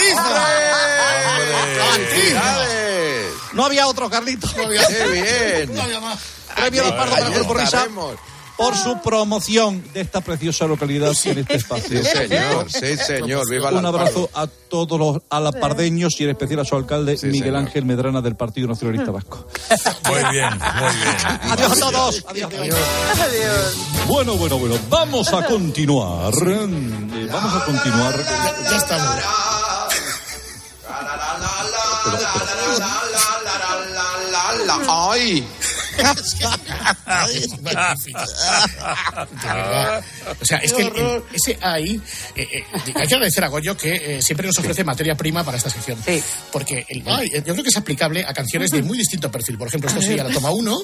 No había otro, Carlito. ¡Qué bien! No había más. Premio al Alpardo para el Grupo Risa por su promoción de esta preciosa localidad en este espacio. Sí, señor. Viva un abrazo a todos los alapardeños y en especial a su alcalde, Miguel Ángel Medrana, del Partido Nacionalista Vasco. Muy bien. Adiós a todos. Adiós. Bueno. Vamos a continuar. Ya estamos. ¡Ay! Es magnífico. De verdad. O sea, es que ese ahí... hay que agradecer a Goyo que siempre nos ofrece materia prima para esta sección. Sí. Porque yo creo que es aplicable a canciones de muy distinto perfil. Por ejemplo, esto sería la toma 1.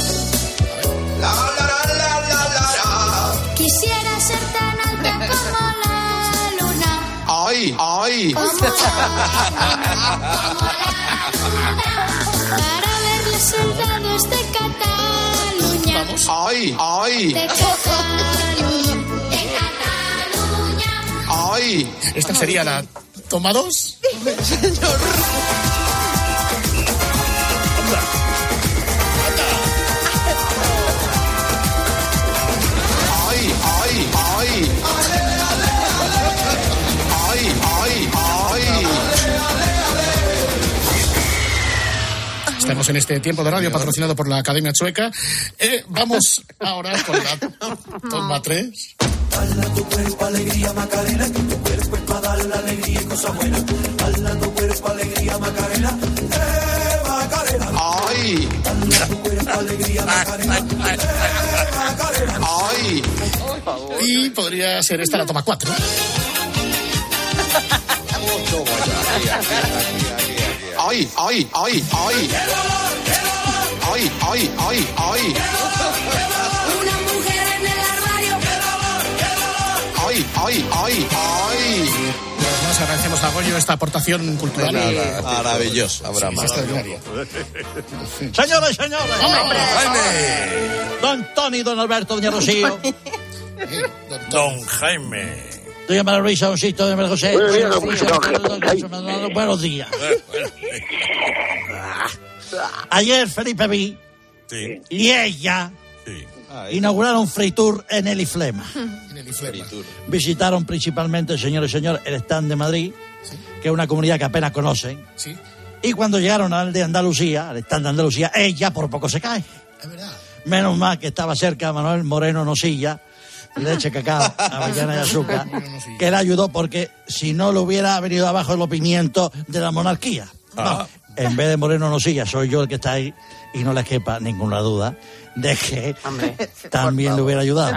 Quisiera ser tan alta como la luna. ¡Ay! ¡Ay! Para ver los soldados de Cataluña. Vamos. ¡Ay! ¡Ay! De Cataluña. De Cataluña. ¡Ay! Esta sería la toma 2. Señor. ¡Ay! ¡Ay! ¡Ay! ¡Ay! ¡Ay! ¡Ay! Estamos en este tiempo de radio patrocinado por la Academia Chueca. Vamos ahora con la toma 3. Dale a tu cuerpo alegría, Macarena, que tu cuerpo es para dar la alegría y cosas buenas. Dale a tu cuerpo alegría, Macarena, Macarena. ¡Ay! Dale a tu cuerpo alegría, Macarena, Macarena. ¡Ay! Y podría ser esta la toma 4. ¡Ay! ¡Ay! ¡Ay! ¡Ay! ¡Ay! ¡Ay! ¡Ay! ¡Ay! Una mujer en el armario. ¡Ay! ¡Ay! ¡Ay! ¡Ay! Nos agradecemos a Goyo esta aportación cultural. Maravilloso, Abraham. Extraordinaria. Señores, señores. Don Tony, don Alberto, doña Rocío. Don Jaime. Doña María Luisa, don Sisto, doña María José. Buenos días. Ayer Felipe Vi y ella inauguraron Fritur en el Iflema. Visitaron principalmente, señores y señores, el stand de Madrid, que es una comunidad que apenas conocen. Y cuando llegaron al de Andalucía, al stand de Andalucía, ella por poco se cae. Es verdad. Menos mal que estaba cerca Manuel Moreno Nosilla, leche, cacao, avellana y azúcar, que le ayudó porque si no le hubiera venido abajo los pimientos de la monarquía. No, en vez de Moreno Nosilla, soy yo el que está ahí y no les quepa ninguna duda de que también le hubiera ayudado.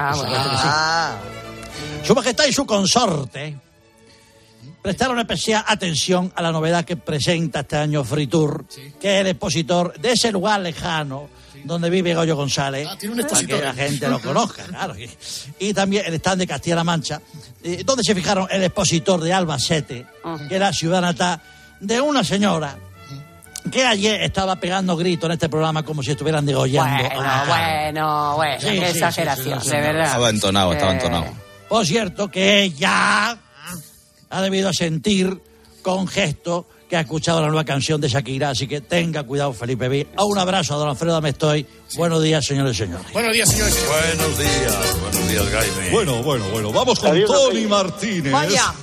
Su Majestad y su consorte prestaron especial atención a la novedad que presenta este año Fritur, que es el expositor de ese lugar lejano donde vive Goyo González, para que la gente lo conozca, claro. Y también el stand de Castilla-La Mancha, donde se fijaron el expositor de Albacete, que era ciudad natal de una señora que ayer estaba pegando gritos en este programa como si estuvieran degollando. Bueno, qué exageración, de verdad. Estaba entonado. Por cierto, que ella ha debido sentir con gesto que ha escuchado la nueva canción de Shakira, así que tenga cuidado, Felipe V. Un abrazo a don Alfredo Amestoy. Buenos días, señores y señores. Buenos días, señores. Buenos días, Jaime. Bueno, vamos con Tony Martínez. Vaya.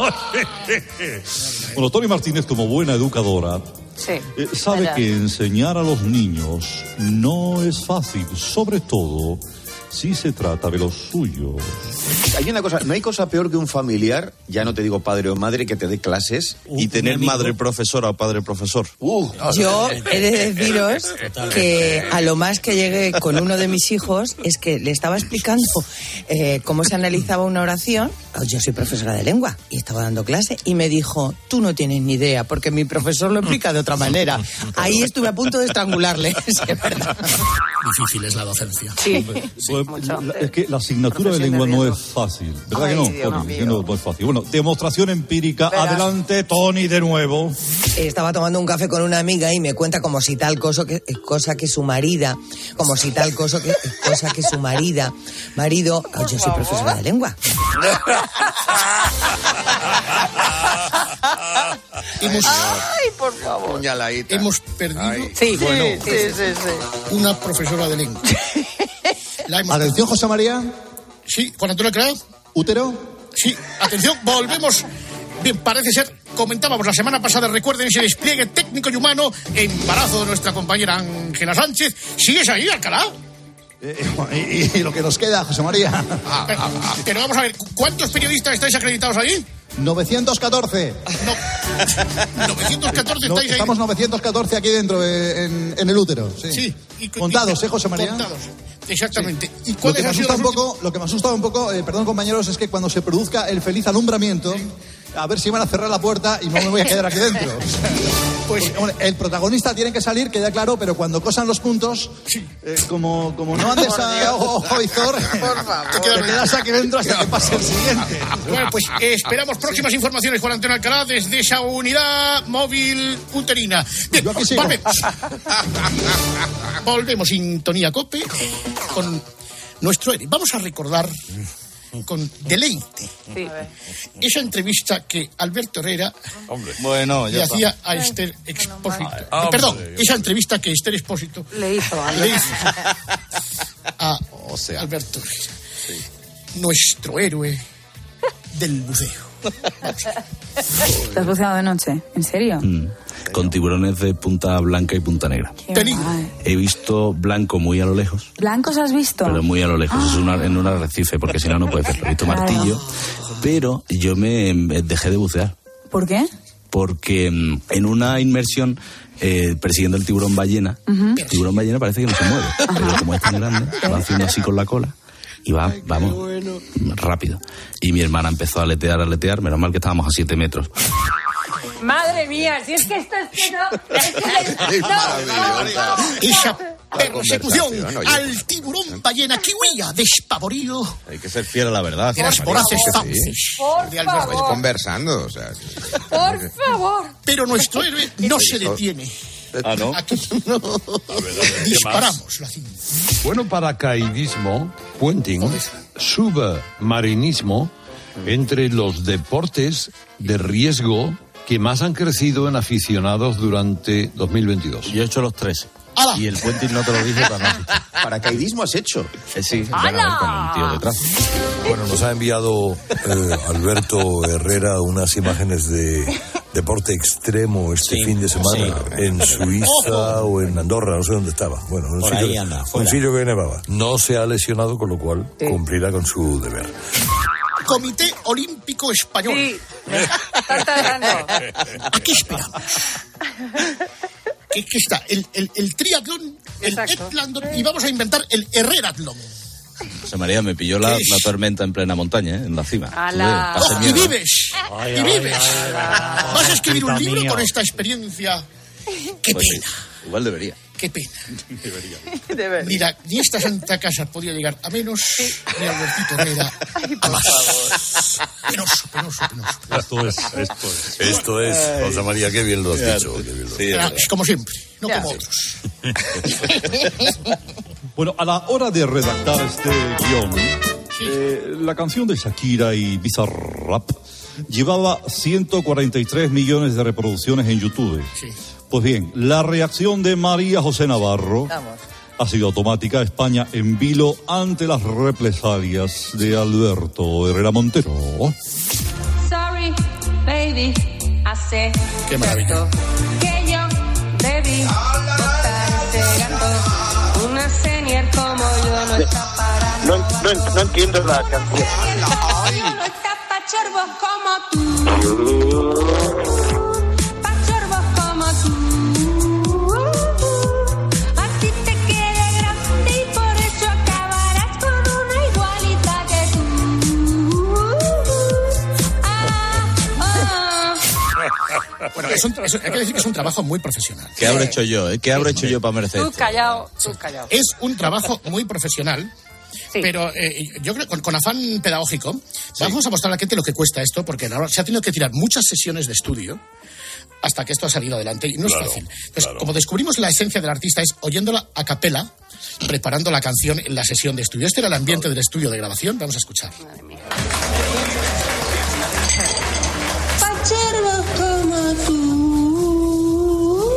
Bueno, Tony Martínez, como buena educadora, sabe verdad. que enseñar a los niños no es fácil, sobre todo si se trata de los suyos. Hay una cosa, no hay cosa peor que un familiar, ya no te digo padre o madre, que te dé clases y tener madre profesora o padre profesor. Yo he de deciros que a lo más que llegué con uno de mis hijos es que le estaba explicando cómo se analizaba una oración. Yo soy profesora de lengua y estaba dando clase y me dijo, tú no tienes ni idea porque mi profesor lo explica de otra manera. Ahí estuve a punto de estrangularle. Sí, es verdad. Difícil es la docencia. Sí. Es que la asignatura de lengua no es fácil, ¿verdad? Que no es fácil. Bueno, demostración empírica. Verás. Adelante, Tony, de nuevo. Estaba tomando un café con una amiga y me cuenta como si tal cosa que su marido, marido, yo soy profesora de lengua. Ay, por favor. Puñaladita. Hemos perdido Sí. una profesora de lengua. Atención, José María. Sí, Juan Antonio Craz. ¿Útero? Sí, atención, volvemos. Bien, parece ser, comentábamos la semana pasada, recuerden ese despliegue técnico y humano, embarazo de nuestra compañera Ángela Sánchez. ¿Sigues ahí, Alcalá? Y lo que nos queda, José María. Pero vamos a ver, ¿cuántos periodistas estáis acreditados ahí? 914. 914 estáis ahí. Estamos 914 aquí dentro, en el útero. Sí. Contados, José María. Contados. Exactamente. Sí. ¿Y lo que me asusta un poco, perdón compañeros, es que cuando se produzca el feliz alumbramiento, a ver si van a cerrar la puerta y no me voy a quedar aquí dentro. Pues el protagonista tiene que salir, queda claro, pero cuando cosan los puntos, como no andes a ojo y zor, te quedas aquí dentro hasta que pase el siguiente. Bueno, pues esperamos próximas informaciones con Antonio Alcalá desde esa unidad móvil uterina. Bien, volvemos sintonía COPE con nuestro héroe. Vamos a recordar con deleite esa entrevista que Alberto Herrera le hacía a Esther Expósito. Perdón, esa entrevista que Esther Expósito le hizo a Alberto Herrera, nuestro héroe del buceo. ¿Te has buceado de noche? ¿En serio? Con tiburones de punta blanca y punta negra. He visto blanco muy a lo lejos. ¿Blancos has visto? Pero muy a lo lejos, es en un arrecife, porque si no puedes verlo. He visto martillo, pero yo me dejé de bucear. ¿Por qué? Porque en una inmersión persiguiendo el tiburón ballena, el tiburón ballena parece que no se mueve, pero como es tan grande, va haciendo así con la cola. Y vamos, rápido. Y mi hermana empezó a aletear, menos mal que estábamos a 7 metros. Madre mía, si es que esto es que no. Esa persecución al tiburón ballena kiwia despavorido. Hay que ser fiel a la verdad. De las voraces fauces de Alberto. Conversando, o sea. Por favor. Pero nuestro héroe no se detiene. ¿no? Aquí disparamos la cinta. Bueno, paracaidismo, puenting, submarinismo, entre los deportes de riesgo que más han crecido en aficionados durante 2022. Yo he hecho los 3. ¡Hala! Y el puenting no te lo dije para no. ¿Paracaidismo has hecho? Sí, bueno, a ver, con un tío detrás. Bueno, nos ha enviado Alberto Herrera unas imágenes de deporte extremo fin de semana en Suiza o en Andorra, no sé dónde estaba. Bueno, un sitio que nevaba. No se ha lesionado, con lo cual cumplirá con su deber. Comité Olímpico Español. Sí, está tardando. ¿A qué esperamos? ¿Qué está? El triatlón, el heptatlón, y vamos a inventar el herreratlón. José María, me pilló la tormenta en plena montaña, en la cima. Y vives. ¿Vas a escribir un libro con esta experiencia? ¡Qué pena! Igual debería. ¡Qué pena! Mira, ni esta santa casa podía llegar a menos, ni Albertito Herrera a más. Penoso. Esto es, José María, qué bien lo has dicho. Es como siempre, no como otros. Bueno, a la hora de redactar este guión, la canción de Shakira y Bizarrap llevaba 143 millones de reproducciones en YouTube. Sí. Pues bien, la reacción de María José Navarro ha sido automática. España en vilo ante las represalias de Alberto Herrera Montero. Sorry, baby, hace qué maravilla que yo debí estar llegando. Una senior como yo no está para no entiendo la canción. Yo no está pa' chorbos como tú. Bueno, hay que decir que es un trabajo muy profesional. ¿Qué habré hecho yo? ¿Qué habré hecho yo para merecer? Tú callado. Es un trabajo muy profesional. Sí. Pero yo creo que con afán pedagógico vamos a mostrar a la gente lo que cuesta esto, porque se ha tenido que tirar muchas sesiones de estudio hasta que esto ha salido adelante y no es fácil. Entonces, como descubrimos la esencia del artista es oyéndola a capela, preparando la canción en la sesión de estudio. Este era el ambiente del estudio de grabación. Vamos a escuchar. Madre mía. Pacherbo como tú.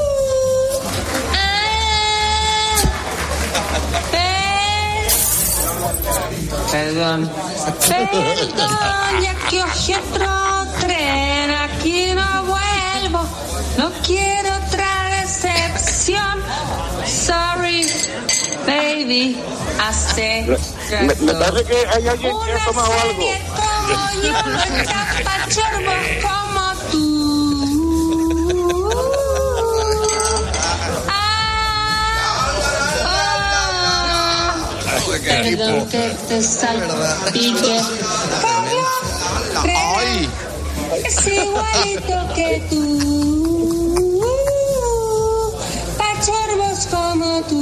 Perdón, ya que hoy otro tren, aquí no vuelvo, no quiero otra decepción. Sorry, baby, hace me parece que hay alguien que ha tomado algo. Como yo no está pachorbo como tú. Perdón que te salpique. ¡Ay! Es igualito que tú. Pachorbos como tú.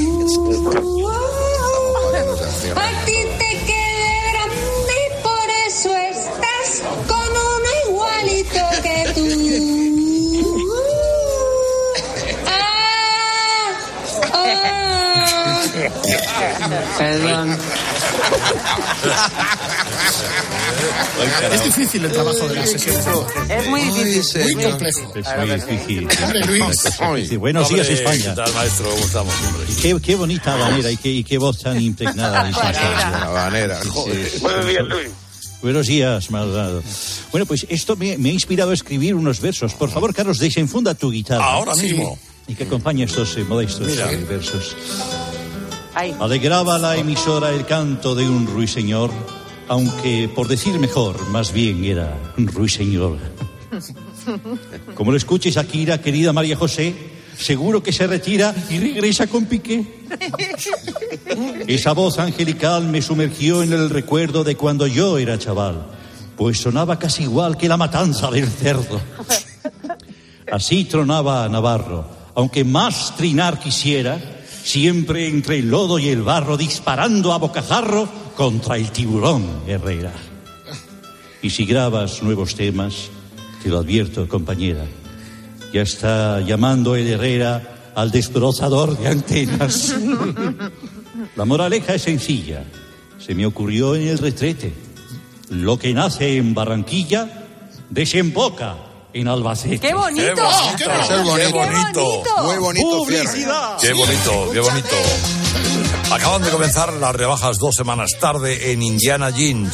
A ti te quedé grande y por eso estás con uno igualito que tú. Perdón. Es difícil el trabajo de las sesiones. Es muy difícil. Muy complejo. Es muy difícil. Hombre, Luis. Sí, buenos días, Hombre, España. ¿qué tal, maestro? ¿Cómo estamos, hombre? Qué bonita habanera y qué voz tan impregnada de sensación. La habanera, joder. Buenos días, Luis. Buenos días, Maldonado. Bueno, pues esto me ha inspirado a escribir unos versos. Por favor, Carlos, desenfunda tu guitarra. Ahora mismo. Y que acompañe estos modestos Mira. versos. Alegraba la emisora el canto de un ruiseñor, aunque, por decir mejor, más bien era un ruiseñor. Como lo escuche Shakira, querida María José, seguro que se retira y regresa con Piqué. Esa voz angelical me sumergió en el recuerdo de cuando yo era chaval, pues sonaba casi igual que la matanza del cerdo. Así tronaba Navarro, aunque más trinar quisiera, siempre entre el lodo y el barro, disparando a bocajarro contra el tiburón Herrera. Y si grabas nuevos temas, te lo advierto, compañera, ya está llamando el Herrera al desbrozador de antenas. La moraleja es sencilla, se me ocurrió en el retrete. Lo que nace en Barranquilla desemboca en Albacete. ¡Qué bonito! Qué bonito. Muy bonito. ¡Publicidad! Qué bonito, qué bonito. Acaban de comenzar las rebajas 2 semanas tarde en Indiana Jeans.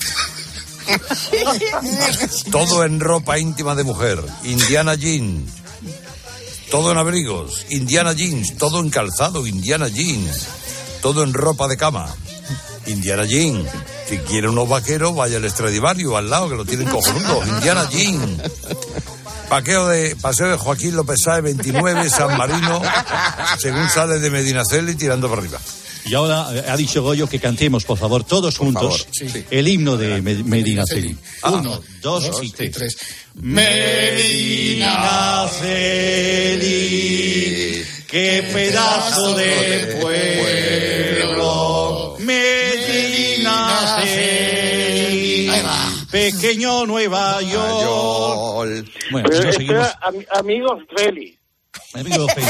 Todo en ropa íntima de mujer. Indiana Jeans. Todo en abrigos. Indiana Jeans. Todo en calzado. Indiana Jeans. Todo en ropa de cama. Indiana Jeans. Si quiere unos vaqueros, vaya al Stradivarius al lado, que lo tienen cojonudo. Indiana Jeans. Paseo de Joaquín López Sáez, 29, San Marino, según sale de Medinaceli, tirando para arriba. Y ahora ha dicho Goyo que cantemos, por favor, todos juntos, el himno de Medinaceli. 1, 2 y 3. Medinaceli, qué pedazo de pueblo. Medinaceli, pequeño Nueva York. Bueno, pues seguimos. Amigos Félix. Amigo Félix.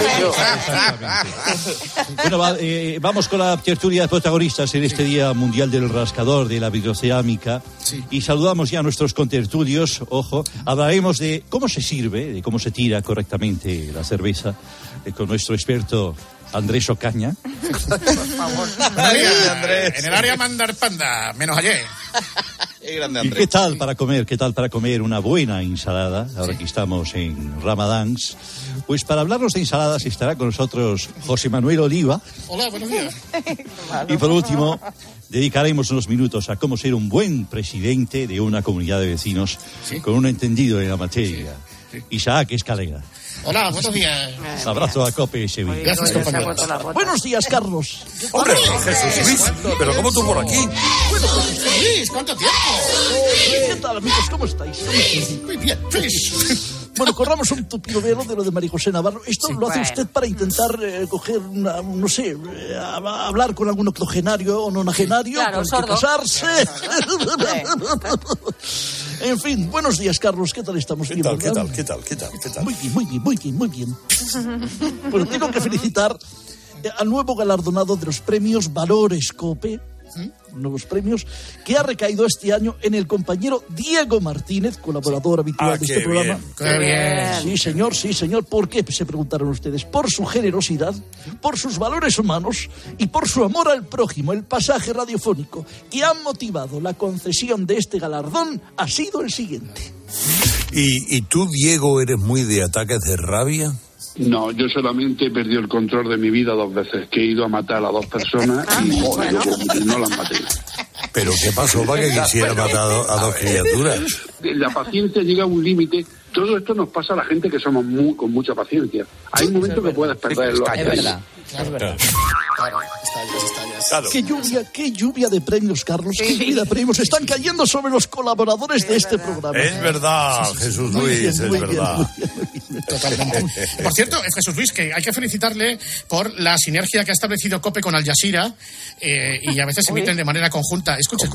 Bueno, vamos con la tertulia de protagonistas en este Día Mundial del Rascador de la Vitrocerámica. Y saludamos ya a nuestros contertulios. Ojo, hablaremos de cómo se sirve, de cómo se tira correctamente la cerveza, con nuestro experto Andrés Ocaña. Por favor. En el área mandar panda, menos ayer. ¿Y qué tal para comer? ¿Qué tal para comer una buena ensalada? Ahora que estamos en Ramadáns. Pues para hablarnos de ensaladas estará con nosotros José Manuel Oliva. Hola, buenos días. Y por último, dedicaremos unos minutos a cómo ser un buen presidente de una comunidad de vecinos con un entendido en la materia. Isaac Escalera. Hola, buenos días. Abrazo a Cope Sevilla. Gracias, compañero. Buenos días, Carlos. ¡Hombre, Jesús Luis! ¿Pero cómo tú por aquí? Bueno, Luis, ¿cuánto tiempo? ¿Qué tal, amigos? ¿Cómo estáis? Muy bien, feliz. Bueno, corramos un tupido velo de lo de María José Navarro. Esto lo hace usted para intentar coger una, no sé, hablar con algún octogenario o nonagenario Claro, con el que sordo. casarse. En fin, buenos días, Carlos. ¿Qué tal estamos? ¿Qué tal, qué tal, qué tal, qué tal, qué tal? Muy bien, muy bien, muy bien, muy bien. Bueno, tengo que felicitar al nuevo galardonado de los premios Valores Cope, nuevos premios, que ha recaído este año en el compañero Diego Martínez, colaborador habitual de este programa. Qué bien. Sí, señor. ¿Por qué? Se preguntaron ustedes. Por su generosidad, por sus valores humanos y por su amor al prójimo. El pasaje radiofónico que ha motivado la concesión de este galardón ha sido el siguiente. ¿Y tú, Diego, eres muy de ataques de rabia? No, yo solamente he perdido el control de mi vida 2 veces, que he ido a matar a 2 personas y no las maté. ¿Pero qué pasó para que quisiera matar a 2 criaturas? La paciencia llega a un límite. Todo esto nos pasa a la gente que somos con mucha paciencia. Hay un momento que puedes perderlo. Es verdad. Claro, estallas. Claro. Qué lluvia de premios, Carlos. Qué lluvia de premios están cayendo sobre los colaboradores de este programa. Es verdad, Jesús Luis, es verdad. Totalmente. Por cierto, Jesús Luis, que hay que felicitarle por la sinergia que ha establecido COPE con Al Jazeera y a veces se emiten de manera conjunta. Escuche.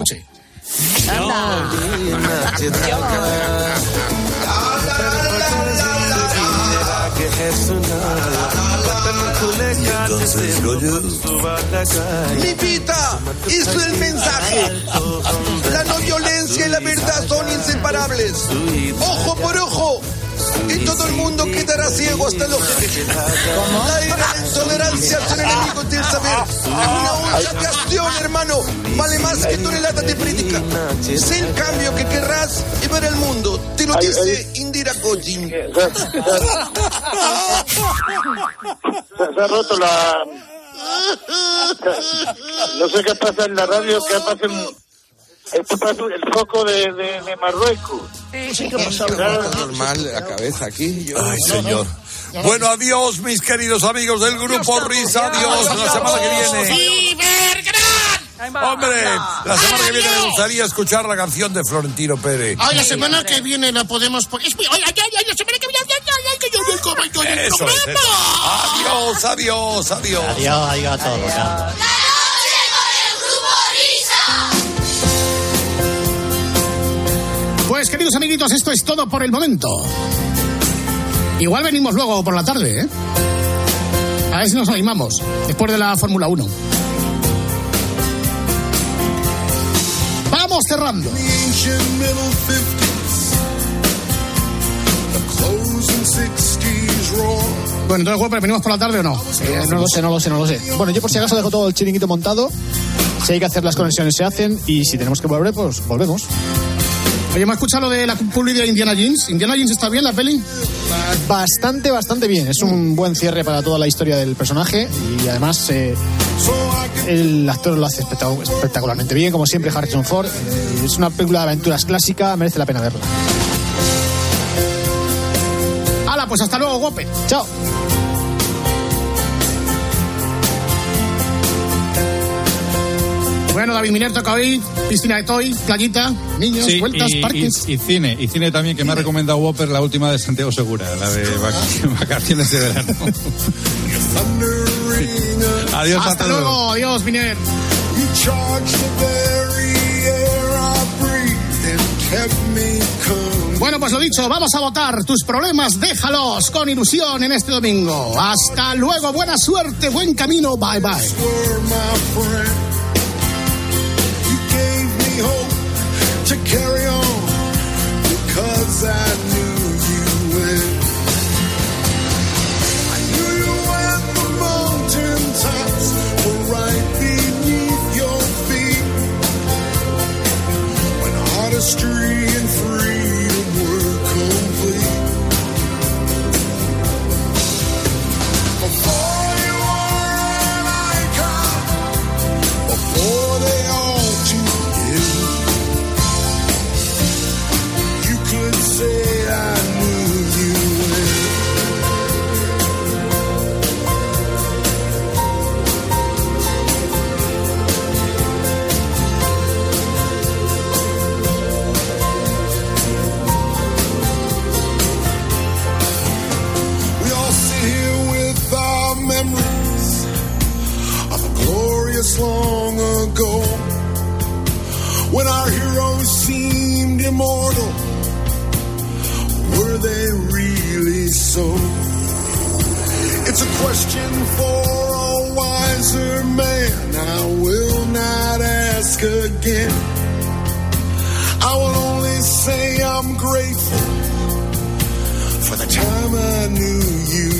Mi vida, es el mensaje. La no violencia y la verdad son inseparables. Ojo por ojo. Y todo el mundo quedará ciego hasta el ojete. La ira de intolerancia son enemigos del saber. Una onza de acción, hermano, vale más que toneladas de crítica. Sé el cambio que querrás y ver el mundo. Te lo dice Indira Gandhi. Se ha roto la... No sé qué pasa en la radio, qué pasa en... Esto pasa el foco de Marruecos. Sí, ¿qué ha pasado? Normal, la cabeza aquí. Ay, señor. Bueno, adiós, mis queridos amigos del Grupo Risa. Adiós, la semana que viene. Hombre, la semana que viene me gustaría escuchar la canción de Florentino Pérez. Ay, la semana que viene la podemos poner. La semana que viene. Que yo el programa. Adiós. Adiós a todos. Pues, queridos amiguitos, esto es todo por el momento. Igual venimos luego por la tarde, ¿eh? A ver si nos animamos, después de la Fórmula 1. Vamos cerrando. Bueno, entonces, Walper, ¿venimos por la tarde o no? No lo sé. Bueno, yo por si acaso dejo todo el chiringuito montado. Si hay que hacer las conexiones, se hacen. Y si tenemos que volver, pues volvemos. Oye, ¿me has escuchado lo de la publi de Indiana Jones? ¿Indiana Jones está bien, la peli? Bastante bien. Es un buen cierre para toda la historia del personaje. Y además, el actor lo hace espectacularmente bien, como siempre, Harrison Ford. Es una película de aventuras clásica, merece la pena verla. ¡Hala, pues hasta luego, guape! ¡Chao! Bueno, David Miner toca hoy, piscina de toy, playita, niños, sí, vueltas, parques. Y cine también, que me ha recomendado Whopper, la última de Santiago Segura, la de vacaciones de verano. Adiós. Hasta luego, adiós, Miner. Bueno, pues lo dicho, vamos a votar. Tus problemas, déjalos con ilusión en este domingo. Hasta luego, buena suerte, buen camino, bye bye. To carry on because I knew you would. I knew you when the mountain tops were right beneath your feet. When artistry and freedom were complete. Before you were an icon, before they all to you. Say I knew you We all sit here with our memories of a glorious long ago, when our heroes seemed immortal. Were they really so? It's a question for a wiser man. I will not ask again. I will only say I'm grateful for the time I knew you.